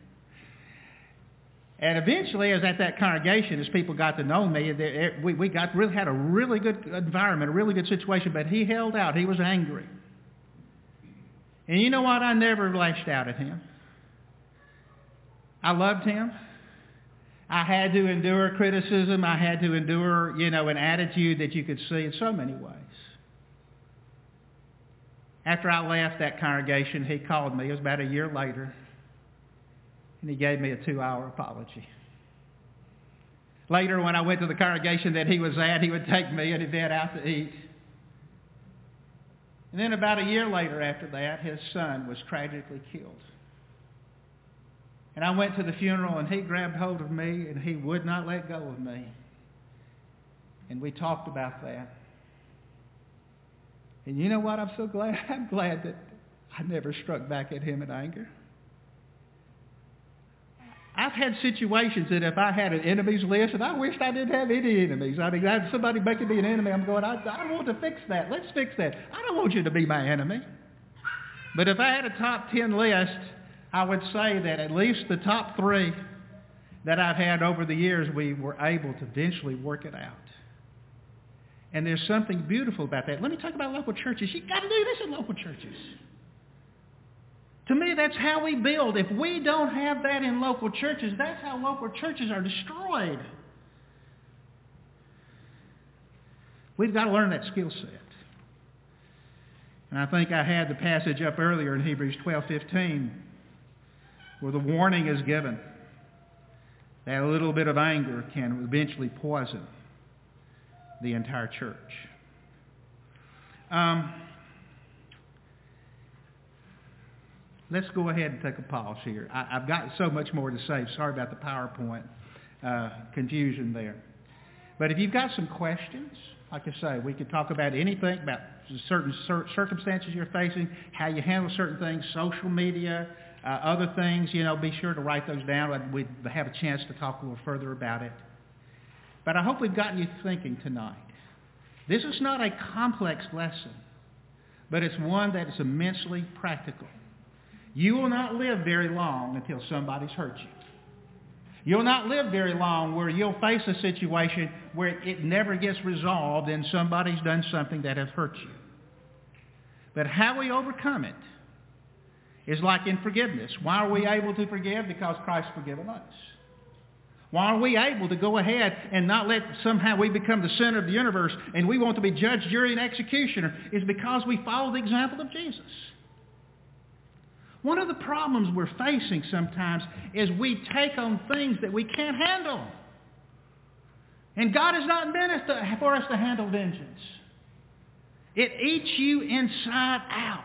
Speaker 1: And eventually, as at that congregation, as people got to know me, we had a really good environment, a really good situation, but he held out. He was angry. And you know what? I never lashed out at him. I loved him. I had to endure criticism. I had to endure, an attitude that you could see in so many ways. After I left that congregation, he called me. It was about a year later. And he gave me a 2-hour apology. Later, when I went to the congregation that he was at, he would take me and Yvette out to eat. And then about a year later after that, his son was tragically killed. And I went to the funeral, and he grabbed hold of me, and he would not let go of me. And we talked about that. And you know what? I'm so glad. I'm glad that I never struck back at him in anger. I've had situations that if I had an enemies list, and I wished I didn't have any enemies. I mean, I had somebody making me an enemy. I'm going, I want to fix that. Let's fix that. I don't want you to be my enemy. But if I had a top 10 list, I would say that at least the top 3 that I've had over the years, we were able to eventually work it out. And there's something beautiful about that. Let me talk about local churches. You've got to do this in local churches. To me, that's how we build. If we don't have that in local churches, that's how local churches are destroyed. We've got to learn that skill set. And I think I had the passage up earlier in Hebrews 12:15, where the warning is given that a little bit of anger can eventually poison the entire church. Let's go ahead and take a pause here. I've got so much more to say. Sorry about the PowerPoint confusion there. But if you've got some questions, like I say, we could talk about anything, about certain circumstances you're facing, how you handle certain things, social media, other things, be sure to write those down. We'd have a chance to talk a little further about it. But I hope we've gotten you thinking tonight. This is not a complex lesson, but it's one that is immensely practical. You will not live very long until somebody's hurt you. You'll not live very long where you'll face a situation where it never gets resolved and somebody's done something that has hurt you. But how we overcome it is like in forgiveness. Why are we able to forgive? Because Christ's forgiven us. Why are we able to go ahead and not let somehow we become the center of the universe and we want to be judge, jury, and executioner? Is because we follow the example of Jesus. One of the problems we're facing sometimes is we take on things that we can't handle. And God has not meant for us to handle vengeance. It eats you inside out.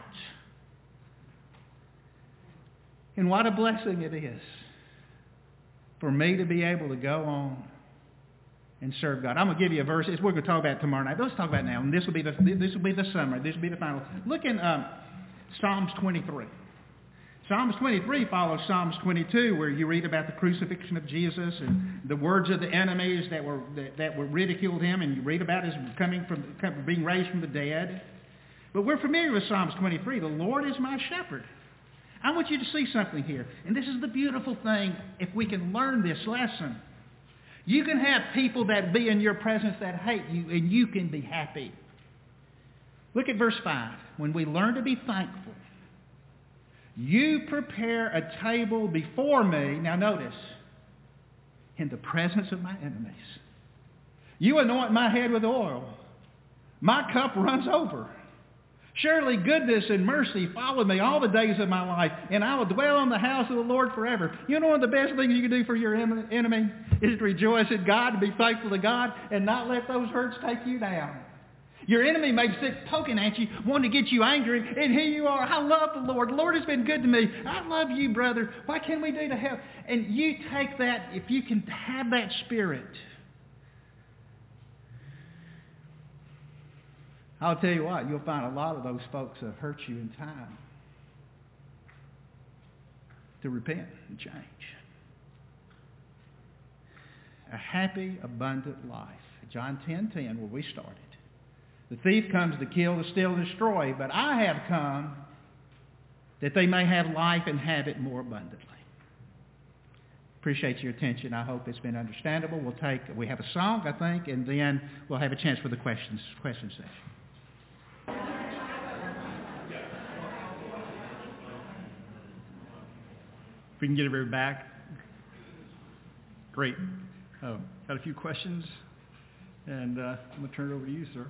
Speaker 1: And what a blessing it is for me to be able to go on and serve God. I'm going to give you a verse. We're going to talk about it tomorrow night. Let's talk about it now. And this will be the summary. This will be the final. Look in Psalms 23. Psalms 23 follows Psalms 22, where you read about the crucifixion of Jesus and the words of the enemies that were ridiculed him, and you read about his being raised from the dead. But we're familiar with Psalms 23. The Lord is my shepherd. I want you to see something here. And this is the beautiful thing, if we can learn this lesson. You can have people that be in your presence that hate you, and you can be happy. Look at verse 5. When we learn to be thankful, you prepare a table before me. Now notice, in the presence of my enemies. You anoint my head with oil. My cup runs over. Surely goodness and mercy follow me all the days of my life, and I will dwell in the house of the Lord forever. You know one of the best things you can do for your enemy is to rejoice in God, to be faithful to God, and not let those hurts take you down. Your enemy may sit poking at you, wanting to get you angry, and here you are. I love the Lord. The Lord has been good to me. I love you, brother. What can we do to help? And you take that, if you can have that spirit, I'll tell you what, you'll find a lot of those folks that hurt you in time to repent and change. A happy, abundant life. John 10:10, where we started. The thief comes to kill, to steal, and destroy, but I have come that they may have life and have it more abundantly. Appreciate your attention. I hope it's been understandable. We have a song, I think, and then we'll have a chance for the question session.
Speaker 2: If we can get everybody back. Great. Got a few questions, and I'm going to turn it over to you, sir.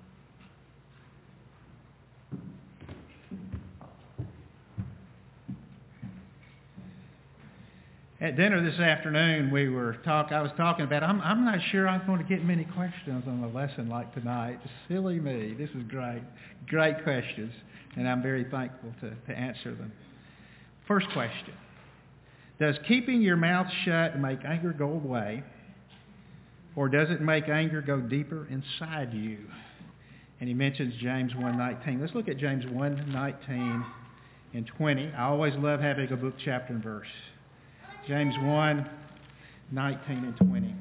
Speaker 1: At dinner this afternoon, I was talking about, I'm not sure I'm going to get many questions on a lesson like tonight. Silly me. This is great. Great questions, and I'm very thankful to answer them. First question. Does keeping your mouth shut make anger go away, or does it make anger go deeper inside you? And he mentions James 1:19. Let's look at James 1:19 and 20. I always love having a book, chapter, and verse. James 1:19 and 20.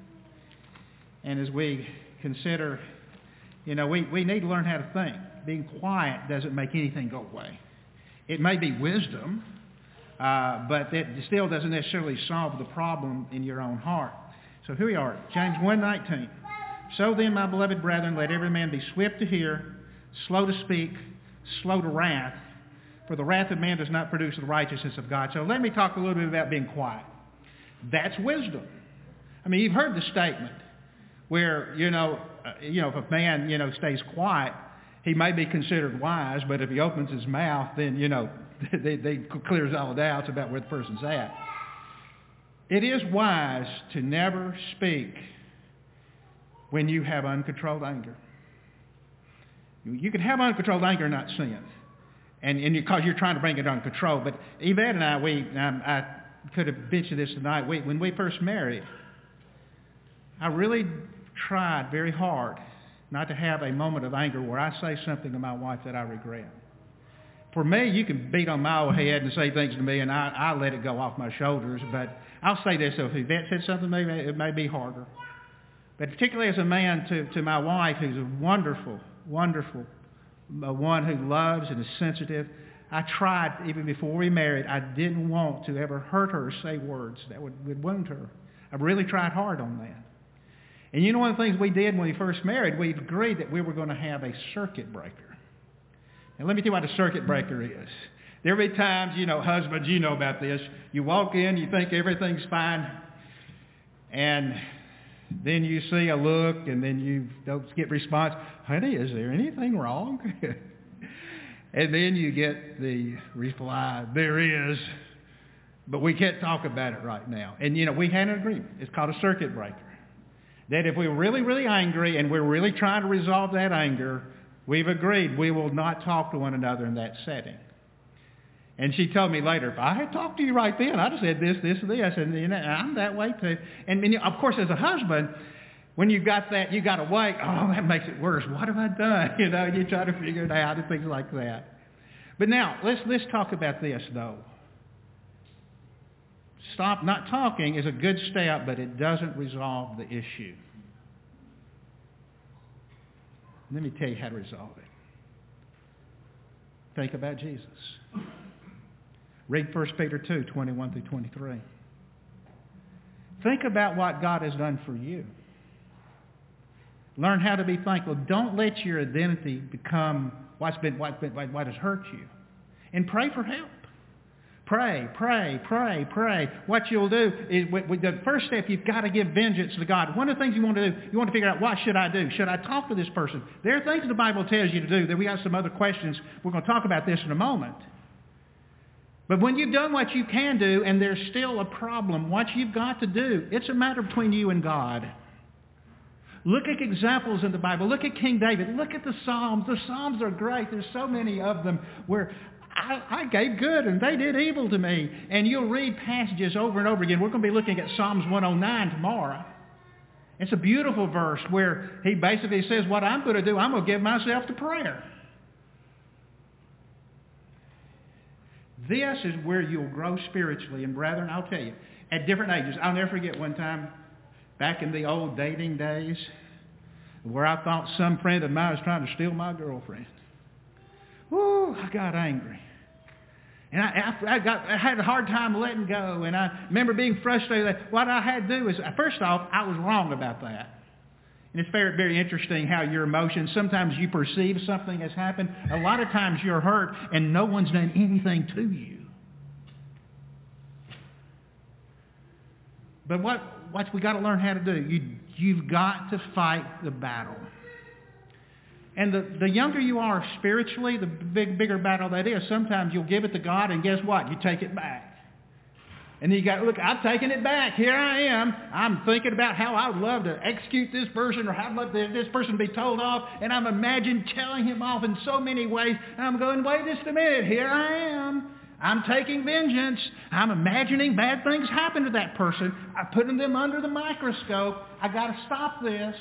Speaker 1: And as we consider, we need to learn how to think. Being quiet doesn't make anything go away. It may be wisdom, but it still doesn't necessarily solve the problem in your own heart. So here we are, James 1:19. So then, my beloved brethren, let every man be swift to hear, slow to speak, slow to wrath, for the wrath of man does not produce the righteousness of God. So let me talk a little bit about being quiet. That's wisdom. I mean, you've heard the statement where, if a man, stays quiet, he may be considered wise, but if he opens his mouth, then, they clears all doubts about where the person's at. It is wise to never speak when you have uncontrolled anger. You can have uncontrolled anger and not sin. And because you're trying to bring it under control. But Yvette and I could have mentioned this tonight. When we first married, I really tried very hard not to have a moment of anger where I say something to my wife that I regret. For me, you can beat on my old head and say things to me, and I let it go off my shoulders. But I'll say this, so if Yvette said something to me, it may be harder. But particularly as a man to my wife, who's a wonderful, wonderful one who loves and is sensitive, I tried, even before we married, I didn't want to ever hurt her or say words that would wound her. I really tried hard on that. And one of the things we did when we first married, we agreed that we were going to have a circuit breaker. And let me tell you what a circuit breaker is. There will be times, husbands, you know about this. You walk in, you think everything's fine, and then you see a look, and then you don't get response. Honey, is there anything wrong? And then you get the reply, there is, but we can't talk about it right now. And, we had an agreement. It's called a circuit breaker. That if we're really, really angry and we're really trying to resolve that anger, we've agreed we will not talk to one another in that setting. And she told me later, if I had talked to you right then, I'd have said this, this, and this. And I'm that way too. And of course, as a husband, when you've got that, you got to wait. Oh, that makes it worse. What have I done? You try to figure it out and things like that. But now, let's talk about this, though. Stop not talking is a good step, but it doesn't resolve the issue. Let me tell you how to resolve it. Think about Jesus. Read 1 Peter 2, 21 through 23. Think about what God has done for you. Learn how to be thankful. Don't let your identity become what has hurt you. And pray for help. Pray, pray, pray, pray. What you'll do is, the first step, you've got to give vengeance to God. One of the things you want to do, you want to figure out, what should I do? Should I talk to this person? There are things the Bible tells you to do. Then we got some other questions. We're going to talk about this in a moment. But when you've done what you can do and there's still a problem, what you've got to do, it's a matter between you and God. Look at examples in the Bible. Look at King David. Look at the Psalms. The Psalms are great. There's so many of them where I gave good and they did evil to me. And you'll read passages over and over again. We're going to be looking at Psalms 109 tomorrow. It's a beautiful verse where he basically says, what I'm going to do, I'm going to give myself to prayer. This is where you'll grow spiritually. And brethren, I'll tell you, at different ages, I'll never forget one time back in the old dating days where I thought some friend of mine was trying to steal my girlfriend. Woo, I got angry. And I had a hard time letting go. And I remember being frustrated. What I had to do is, first off, I was wrong about that. And it's very, very interesting how your emotions, sometimes you perceive something has happened. A lot of times you're hurt and no one's done anything to you. But what we got to learn how to do, you've got to fight the battle. And the younger you are spiritually, the bigger battle that is. Sometimes you'll give it to God, and guess what? You take it back. And then you got, look, I've taken it back. Here I am. I'm thinking about how I would love to execute this person, or how I'd love this person be told off. And I'm imagining telling him off in so many ways. And I'm going, wait just a minute. Here I am. I'm taking vengeance. I'm imagining bad things happen to that person. I'm putting them under the microscope. I got to stop this.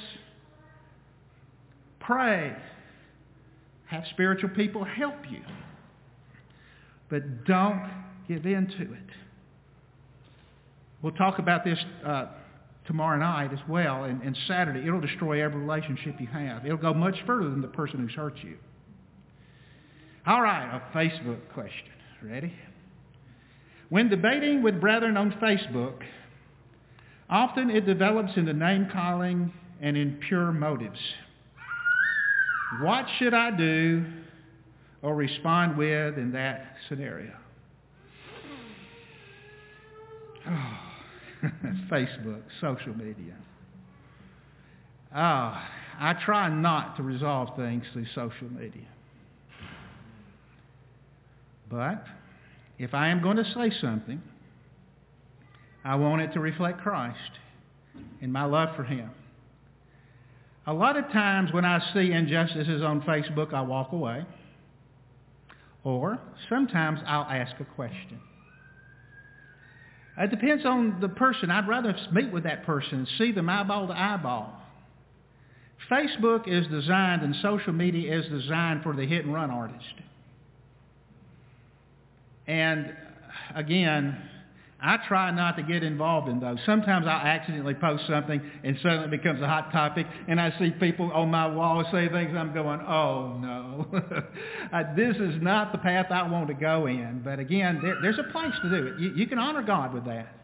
Speaker 1: Pray. Have spiritual people help you. But don't give in to it. We'll talk about this tomorrow night as well, and Saturday. It'll destroy every relationship you have. It'll go much further than the person who's hurt you. All right, a Facebook question. Ready? When debating with brethren on Facebook, often it develops into name-calling and impure motives. What should I do or respond with in that scenario? Oh, Facebook, social media. I try not to resolve things through social media. But if I am going to say something, I want it to reflect Christ and my love for him. A lot of times when I see injustices on Facebook, I walk away. Or sometimes I'll ask a question. It depends on the person. I'd rather meet with that person and see them eyeball to eyeball. Facebook is designed and social media is designed for the hit-and-run artist. And again, I try not to get involved in those. Sometimes I'll accidentally post something and suddenly it becomes a hot topic and I see people on my wall say things and I'm going, oh no. This is not the path I want to go in. But again, there's a place to do it. You can honor God with that.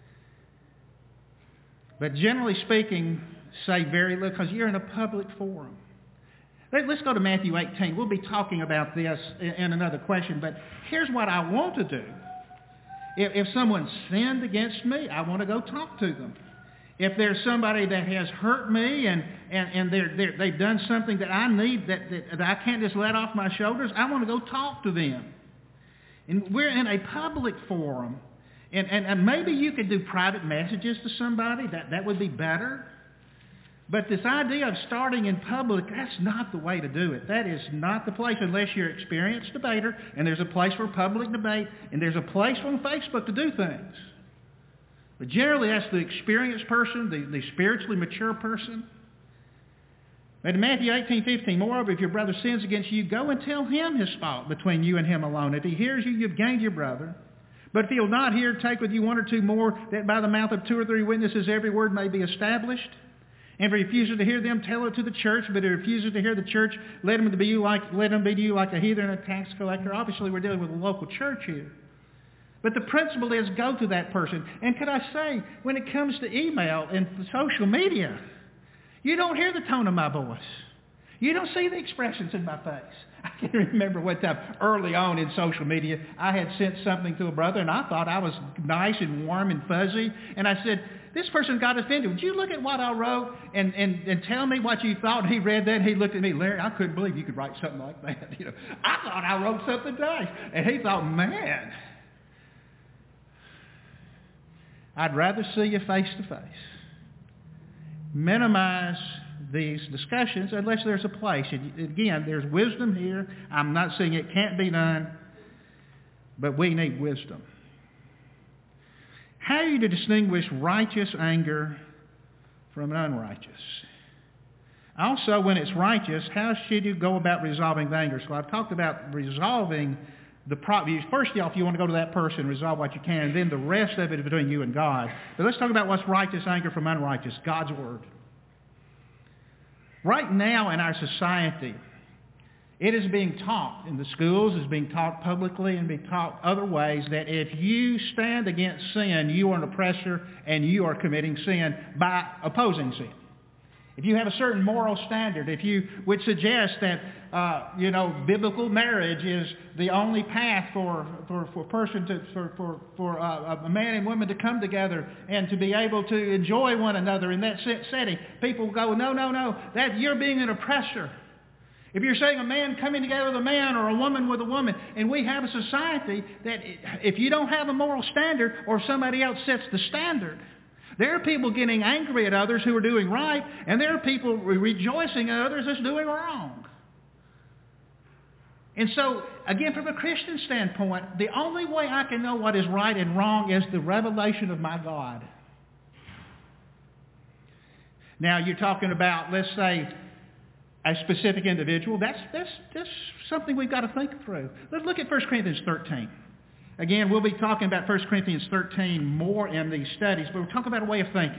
Speaker 1: But generally speaking, say very little because you're in a public forum. Let's go to Matthew 18. We'll be talking about this in another question, but here's what I want to do. If someone sinned against me, I want to go talk to them. If there's somebody that has hurt me and they've done something that I need, that I can't just let off my shoulders, I want to go talk to them. And we're in a public forum. And maybe you could do private messages to somebody. That would be better. But this idea of starting in public, that's not the way to do it. That is not the place unless you're an experienced debater, and there's a place for public debate, and there's a place on Facebook to do things. But generally, that's the experienced person, the spiritually mature person. But in Matthew 18:15, moreover, if your brother sins against you, go and tell him his fault between you and him alone. If he hears you, you've gained your brother. But if he'll not hear, take with you one or two more, that by the mouth of 2 or 3 witnesses every word may be established. And if he refuses to hear them, tell it to the church. But if he refuses to hear the church, let him be to you like a heathen and a tax collector. Obviously, we're dealing with a local church here. But the principle is go to that person. And could I say, when it comes to email and social media, you don't hear the tone of my voice. You don't see the expressions in my face. I can remember one time early on in social media, I had sent something to a brother, and I thought I was nice and warm and fuzzy. And I said, this person got offended. Would you look at what I wrote and tell me what you thought? And he read that, and he looked at me, Larry, I couldn't believe you could write something like that. I thought I wrote something nice. And he thought, man, I'd rather see you face to face. Minimize these discussions unless there's a place. And again, there's wisdom here. I'm not saying it can't be done, but we need wisdom. How are you to distinguish righteous anger from unrighteous? Also, when it's righteous, how should you go about resolving the anger? So I've talked about resolving the problem. First off, you want to go to that person, resolve what you can, and then the rest of it is between you and God. But let's talk about what's righteous anger from unrighteous, God's Word. Right now in our society, it is being taught in the schools, it's being taught publicly and being taught other ways that if you stand against sin, you are an oppressor and you are committing sin by opposing sin. If you have a certain moral standard, if you would suggest that, biblical marriage is the only path for a man and woman to come together and to be able to enjoy one another in that setting, people go, no, that you're being an oppressor. If you're saying a man coming together with a man or a woman with a woman, and we have a society that if you don't have a moral standard or somebody else sets the standard, there are people getting angry at others who are doing right, and there are people rejoicing at others that's doing wrong. And so, again, from a Christian standpoint, the only way I can know what is right and wrong is the revelation of my God. Now, you're talking about, let's say, a specific individual. That's something we've got to think through. Let's look at 1 Corinthians 13. Again, we'll be talking about 1 Corinthians 13 more in these studies, but we're talking about a way of thinking.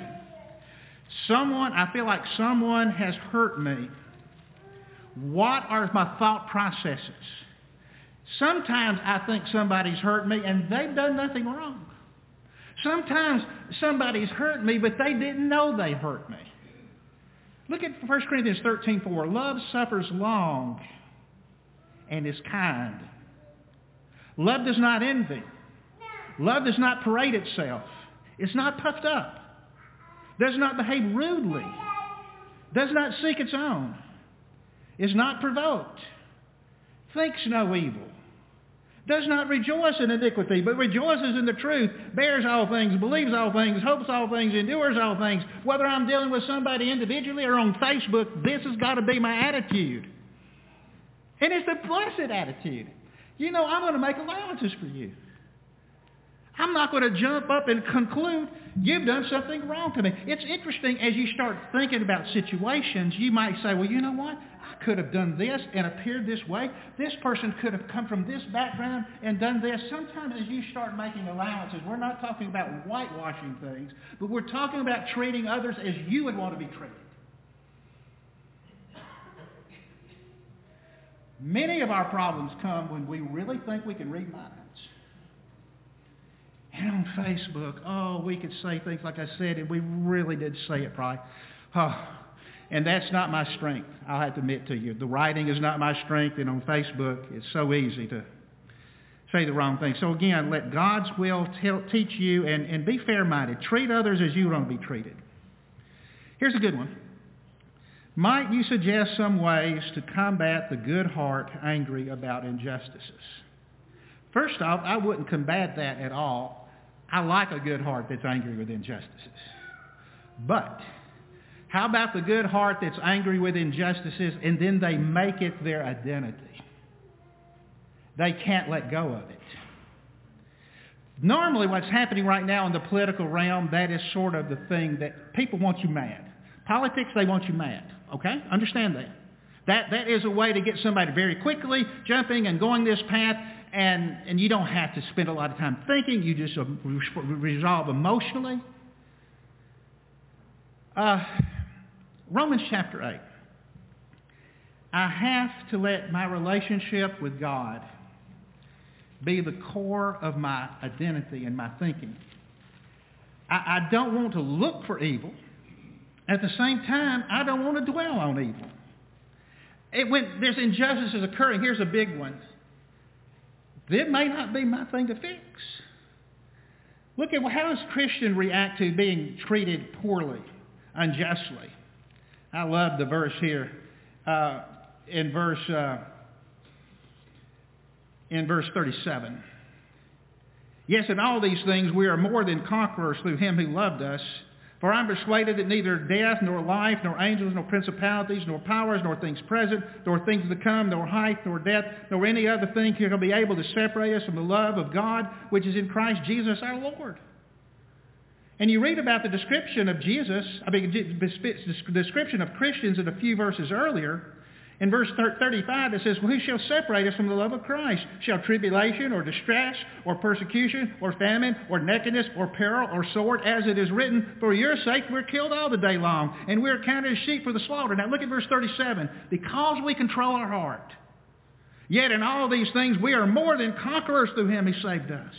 Speaker 1: I feel like someone has hurt me. What are my thought processes? Sometimes I think somebody's hurt me and they've done nothing wrong. Sometimes somebody's hurt me, but they didn't know they hurt me. Look at 1 Corinthians 13:4. Love suffers long and is kind. Love does not envy. Love does not parade itself. It's not puffed up. Does not behave rudely. Does not seek its own. Is not provoked. Thinks no evil. Does not rejoice in iniquity, but rejoices in the truth. Bears all things, believes all things, hopes all things, endures all things. Whether I'm dealing with somebody individually or on Facebook, this has got to be my attitude. And it's the blessed attitude. I'm going to make allowances for you. I'm not going to jump up and conclude you've done something wrong to me. It's interesting as you start thinking about situations, you might say, well, you know what? I could have done this and appeared this way. This person could have come from this background and done this. Sometimes as you start making allowances, we're not talking about whitewashing things, but we're talking about treating others as you would want to be treated. Many of our problems come when we really think we can read minds. And on Facebook, we could say things like I said, and we really did say it right. And that's not my strength, I'll have to admit to you. The writing is not my strength, and on Facebook, it's so easy to say the wrong thing. So again, let God's will teach you, and be fair-minded. Treat others as you want to be treated. Here's a good one. Might you suggest some ways to combat the good heart angry about injustices? First off, I wouldn't combat that at all. I like a good heart that's angry with injustices. But how about the good heart that's angry with injustices and then they make it their identity? They can't let go of it. Normally what's happening right now in the political realm, that is sort of the thing that people want you mad. Politics, they want you mad. Okay? Understand that. That is a way to get somebody very quickly jumping and going this path, and you don't have to spend a lot of time thinking. You just resolve emotionally. Romans chapter 8. I have to let my relationship with God be the core of my identity and my thinking. I don't want to look for evil. At the same time, I don't want to dwell on evil. When there's injustices occurring, here's a big one. It may not be my thing to fix. Look at how does Christian react to being treated poorly, unjustly. I love the verse here in verse 37. Yes, in all these things we are more than conquerors through him who loved us. For I am persuaded that neither death, nor life, nor angels, nor principalities, nor powers, nor things present, nor things to come, nor height, nor depth, nor any other thing can be able to separate us from the love of God, which is in Christ Jesus our Lord. And you read about the description of Jesus, description of Christians in a few verses earlier. In verse 35 it says, well, who shall separate us from the love of Christ? Shall tribulation or distress or persecution or famine or nakedness or peril or sword? As it is written, for your sake we're killed all the day long, and we're counted as sheep for the slaughter. Now look at verse 37. Because we control our heart, yet in all these things we are more than conquerors through him who saved us.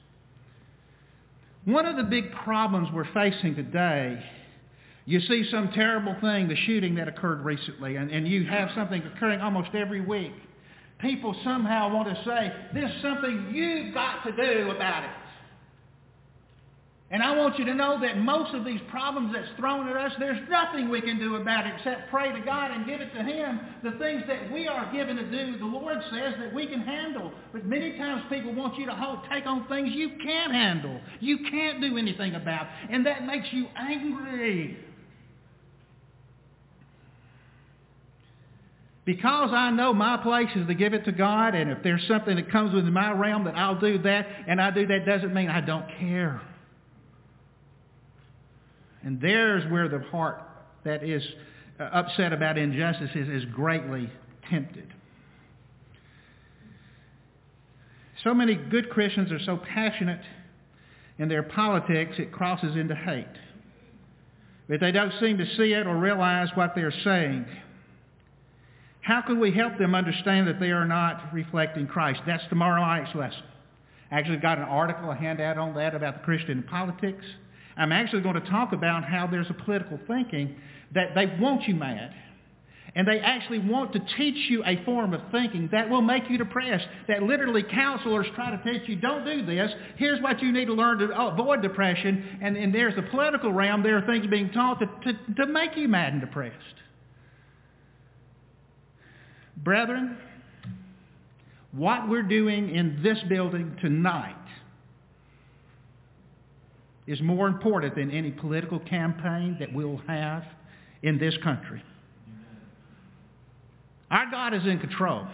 Speaker 1: One of the big problems we're facing today, you see some terrible thing, the shooting that occurred recently, and you have something occurring almost every week. People somehow want to say, this is something you've got to do about it. And I want you to know that most of these problems that's thrown at us, there's nothing we can do about it except pray to God and give it to him. The things that we are given to do, the Lord says that we can handle. But many times people want you to take on things you can't handle. You can't do anything about. And that makes you angry. Because I know my place is to give it to God, and if there's something that comes within my realm that I'll do that, and I do that doesn't mean I don't care. And there's where the heart that is upset about injustices is greatly tempted. So many good Christians are so passionate in their politics it crosses into hate. But they don't seem to see it or realize what they're saying. How can we help them understand that they are not reflecting Christ? That's tomorrow night's lesson. I actually got an article, a handout on that about the Christian politics. I'm actually going to talk about how there's a political thinking that they want you mad. And they actually want to teach you a form of thinking that will make you depressed. That literally counselors try to teach you, don't do this. Here's what you need to learn to avoid depression. And there's the political realm. There are things being taught to make you mad and depressed. Brethren, what we're doing in this building tonight is more important than any political campaign that we'll have in this country. Our God is in control.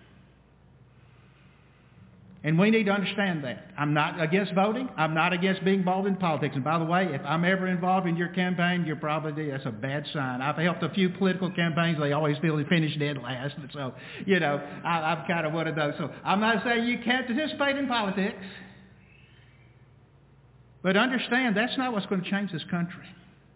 Speaker 1: And we need to understand that. I'm not against voting. I'm not against being involved in politics. And by the way, if I'm ever involved in your campaign, that's a bad sign. I've helped a few political campaigns. They always feel they finish dead last. And so, I'm kind of one of those. So I'm not saying you can't participate in politics. But understand, that's not what's going to change this country.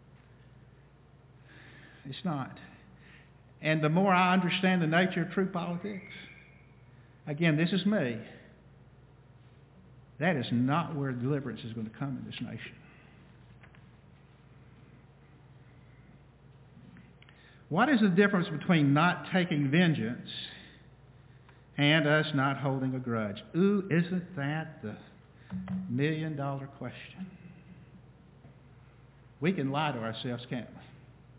Speaker 1: It's not. And the more I understand the nature of true politics, again, this is me, that is not where deliverance is going to come in this nation. What is the difference between not taking vengeance and us not holding a grudge? Ooh, isn't that the $1 million question? We can lie to ourselves, can't we?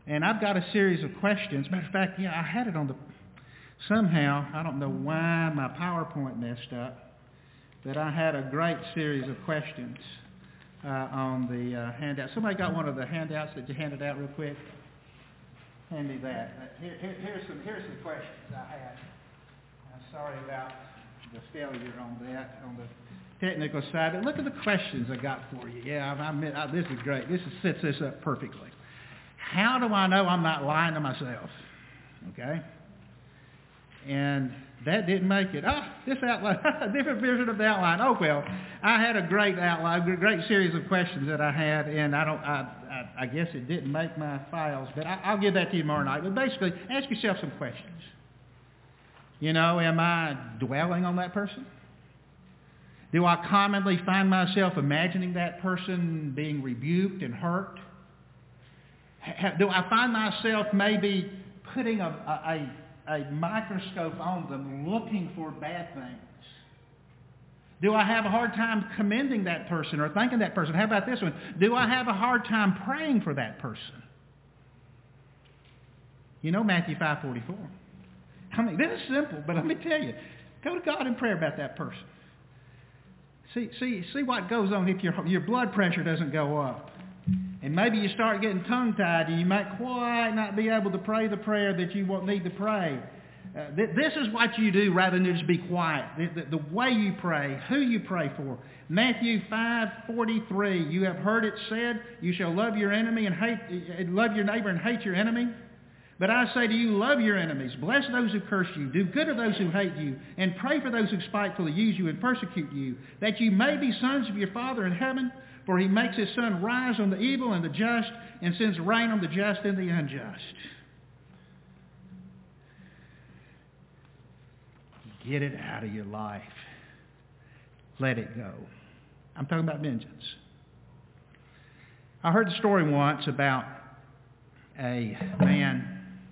Speaker 1: And I've got a series of questions. Matter of fact, I had it on somehow, I don't know why my PowerPoint messed up, but I had a great series of questions on the handout. Somebody got one of the handouts that you handed out real quick? Hand me that. Here's some questions I had. I'm sorry about the failure on that, on the technical side, but look at the questions I got for you. This is great. This sets this up perfectly. How do I know I'm not lying to myself? Okay? And that didn't make it. This outline, a different version of the outline. Oh, well, I had a great outline, a great series of questions that I had, and I guess it didn't make my files, but I'll give that to you tomorrow night. But basically, ask yourself some questions. Am I dwelling on that person? Do I commonly find myself imagining that person being rebuked and hurt? Do I find myself maybe putting a microscope on them, looking for bad things? Do I have a hard time commending that person or thanking that person? How about this one? Do I have a hard time praying for that person? Matthew 5:44. This is simple, but let me tell you, go to God in prayer about that person. See what goes on if your blood pressure doesn't go up. And maybe you start getting tongue-tied and you might quite not be able to pray the prayer that you need to pray. This is what you do rather than just be quiet. The way you pray, who you pray for. Matthew 5:43, you have heard it said, you shall love your enemy and love your neighbor and hate your enemy. But I say to you, love your enemies, bless those who curse you, do good to those who hate you, and pray for those who spitefully use you and persecute you, that you may be sons of your Father in heaven, for he makes his sun rise on the evil and the just, and sends rain on the just and the unjust. Get it out of your life. Let it go. I'm talking about vengeance. I heard a story once about a man.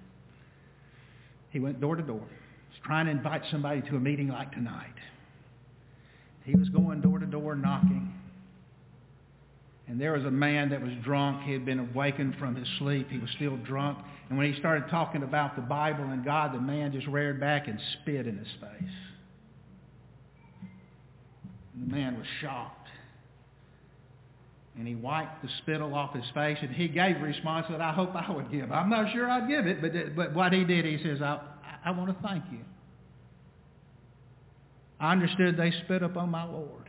Speaker 1: He went door to door. He was trying to invite somebody to a meeting like tonight. He was going door to door knocking. And there was a man that was drunk. He had been awakened from his sleep. He was still drunk. And when he started talking about the Bible and God, the man just reared back and spit in his face. And the man was shocked. And he wiped the spittle off his face, and he gave a response that I hope I would give. I'm not sure I'd give it, but what he did, he says, I want to thank you. I understood they spit upon my Lord,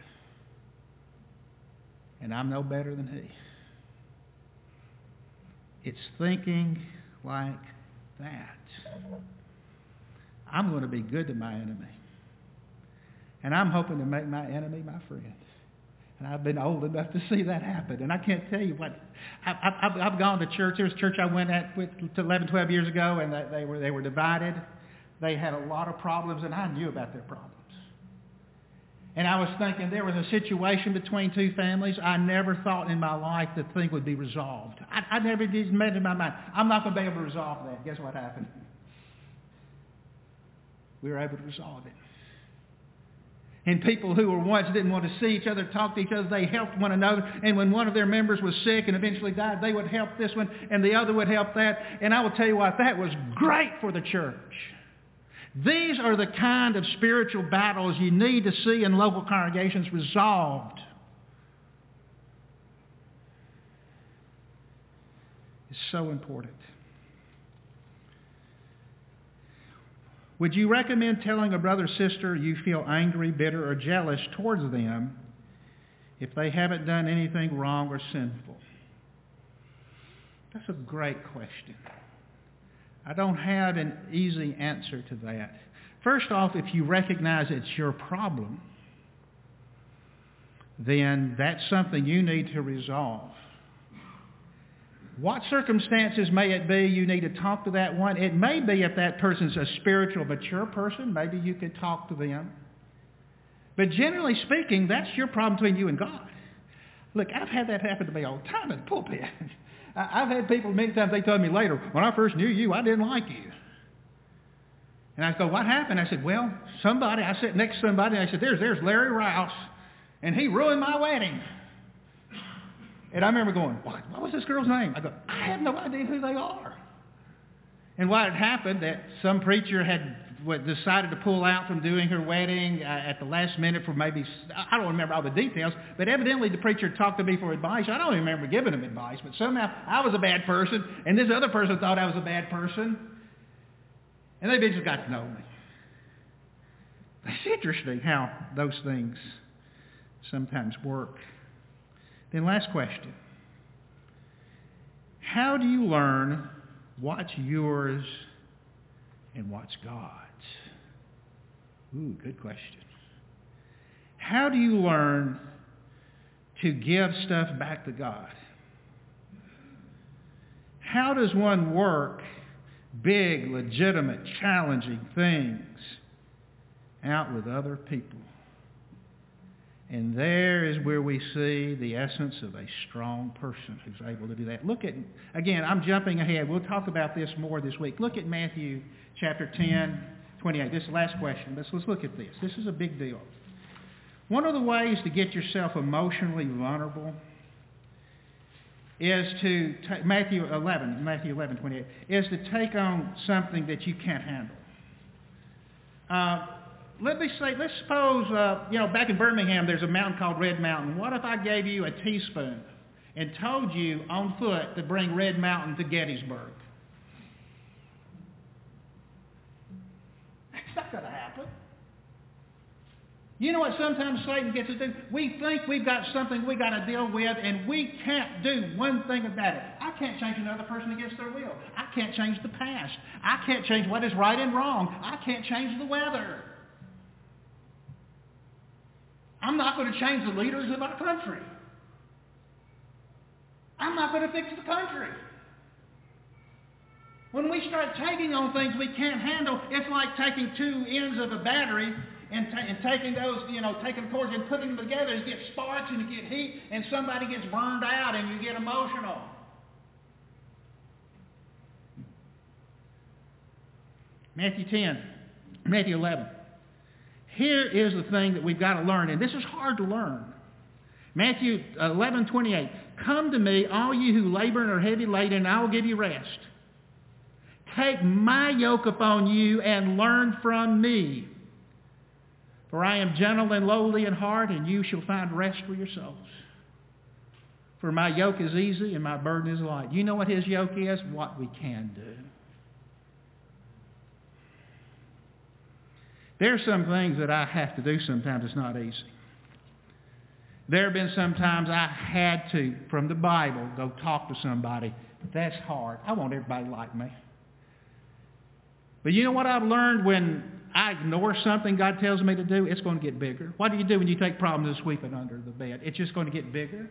Speaker 1: and I'm no better than he. It's thinking like that. I'm going to be good to my enemy, and I'm hoping to make my enemy my friend. And I've been old enough to see that happen. And I can't tell you what. I've gone to church. There was a church I went at 11, 12 years ago, and they were divided. They had a lot of problems, and I knew about their problems. And I was thinking there was a situation between two families I never thought in my life the thing would be resolved. I never did imagine in my mind, I'm not going to be able to resolve that. Guess what happened? We were able to resolve it. And people who were once didn't want to see each other, talk to each other, they helped one another. And when one of their members was sick and eventually died, they would help this one and the other would help that. And I will tell you what, that was great for the church. These are the kind of spiritual battles you need to see in local congregations resolved. It's so important. Would you recommend telling a brother or sister you feel angry, bitter, or jealous towards them if they haven't done anything wrong or sinful? That's a great question. I don't have an easy answer to that. First off, if you recognize it's your problem, then that's something you need to resolve. What circumstances may it be you need to talk to that one? It may be if that person's a spiritual, mature person, maybe you could talk to them. But generally speaking, that's your problem between you and God. Look, I've had that happen to me all the time in the pulpit. I've had people many times, they told me later, when I first knew you, I didn't like you. And I go, what happened? I said, well, I sat next to somebody, and I said, there's Larry Rouse, and he ruined my wedding. And I remember going, what was this girl's name? I go, I have no idea who they are. And what had happened, that some preacher had decided to pull out from doing her wedding at the last minute for maybe, I don't remember all the details, but evidently the preacher talked to me for advice. I don't even remember giving him advice, but somehow I was a bad person, and this other person thought I was a bad person, and they just got to know me. It's interesting how those things sometimes work. Then last question. How do you learn what's yours and what's God's? Ooh, good question. How do you learn to give stuff back to God? How does one work big, legitimate, challenging things out with other people? And there is where we see the essence of a strong person who's able to do that. Look at, again, I'm jumping ahead. We'll talk about this more this week. Look at Matthew chapter 10, 28. This is the last question, but let's look at this. This is a big deal. One of the ways to get yourself emotionally vulnerable is to, Matthew 11, 28, is to take on something that you can't handle. Let's suppose, back in Birmingham, there's a mountain called Red Mountain. What if I gave you a teaspoon and told you on foot to bring Red Mountain to Gettysburg? That's not going to happen. You know what sometimes Satan gets us to do? We think we've got something we got to deal with, and we can't do one thing about it. I can't change another person against their will. I can't change the past. I can't change what is right and wrong. I can't change the weather. I'm not going to change the leaders of our country. I'm not going to fix the country. When we start taking on things we can't handle, it's like taking two ends of a battery and taking those, taking cords and putting them together. You get sparks and you get heat, and somebody gets burned out and you get emotional. Matthew 11. Here is the thing that we've got to learn, and this is hard to learn. Matthew 11:28. Come to me, all you who labor and are heavy laden, and I will give you rest. Take my yoke upon you and learn from me. For I am gentle and lowly in heart, and you shall find rest for your souls. For my yoke is easy and my burden is light. You know what his yoke is? What we can do. There are some things that I have to do sometimes. It's not easy. There have been some times I had to, from the Bible, go talk to somebody. That's hard. I want everybody like me. But you know what I've learned? When I ignore something God tells me to do, it's going to get bigger. What do you do when you take problems and sweep it under the bed? It's just going to get bigger.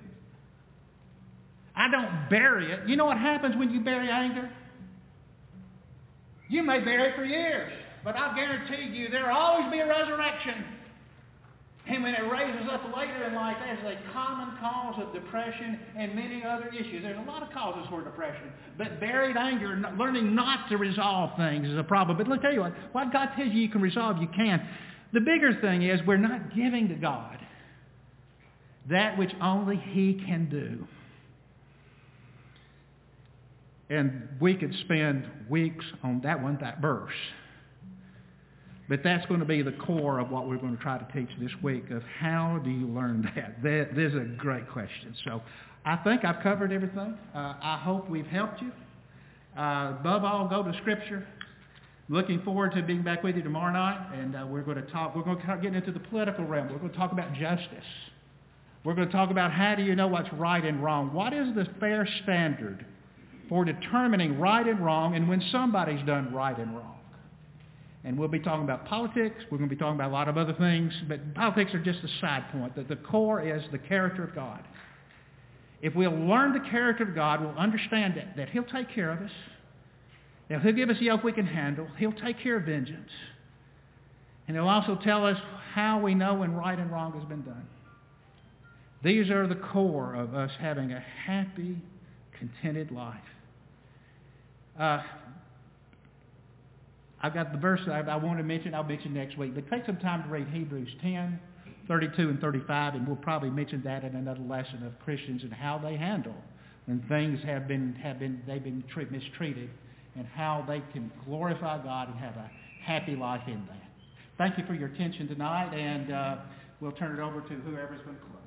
Speaker 1: I don't bury it. You know what happens when you bury anger? You may bury it for years. But I guarantee you there will always be a resurrection. And when it raises up later in life, that's a common cause of depression and many other issues. There's a lot of causes for depression. But buried anger, learning not to resolve things is a problem. But let me tell you what God tells you can resolve, you can. The bigger thing is we're not giving to God that which only He can do. And we could spend weeks on that verse. But that's going to be the core of what we're going to try to teach this week, of how do you learn that? That is a great question. So I think I've covered everything. I hope we've helped you. Above all, go to Scripture. Looking forward to being back with you tomorrow night, and we're going to get into the political realm. We're going to talk about justice. We're going to talk about how do you know what's right and wrong. What is the fair standard for determining right and wrong, and when somebody's done right and wrong? And we'll be talking about politics. We're going to be talking about a lot of other things. But politics are just a side point. That the core is the character of God. If we'll learn the character of God, we'll understand that He'll take care of us. Now, He'll give us a yoke we can handle. He'll take care of vengeance. And He'll also tell us how we know when right and wrong has been done. These are the core of us having a happy, contented life. I've got the verse that I want to mention. I'll mention next week. But take some time to read Hebrews 10, 32 and 35, and we'll probably mention that in another lesson of Christians and how they handle when things have been mistreated and how they can glorify God and have a happy life in that. Thank you for your attention tonight, and we'll turn it over to whoever's going to close.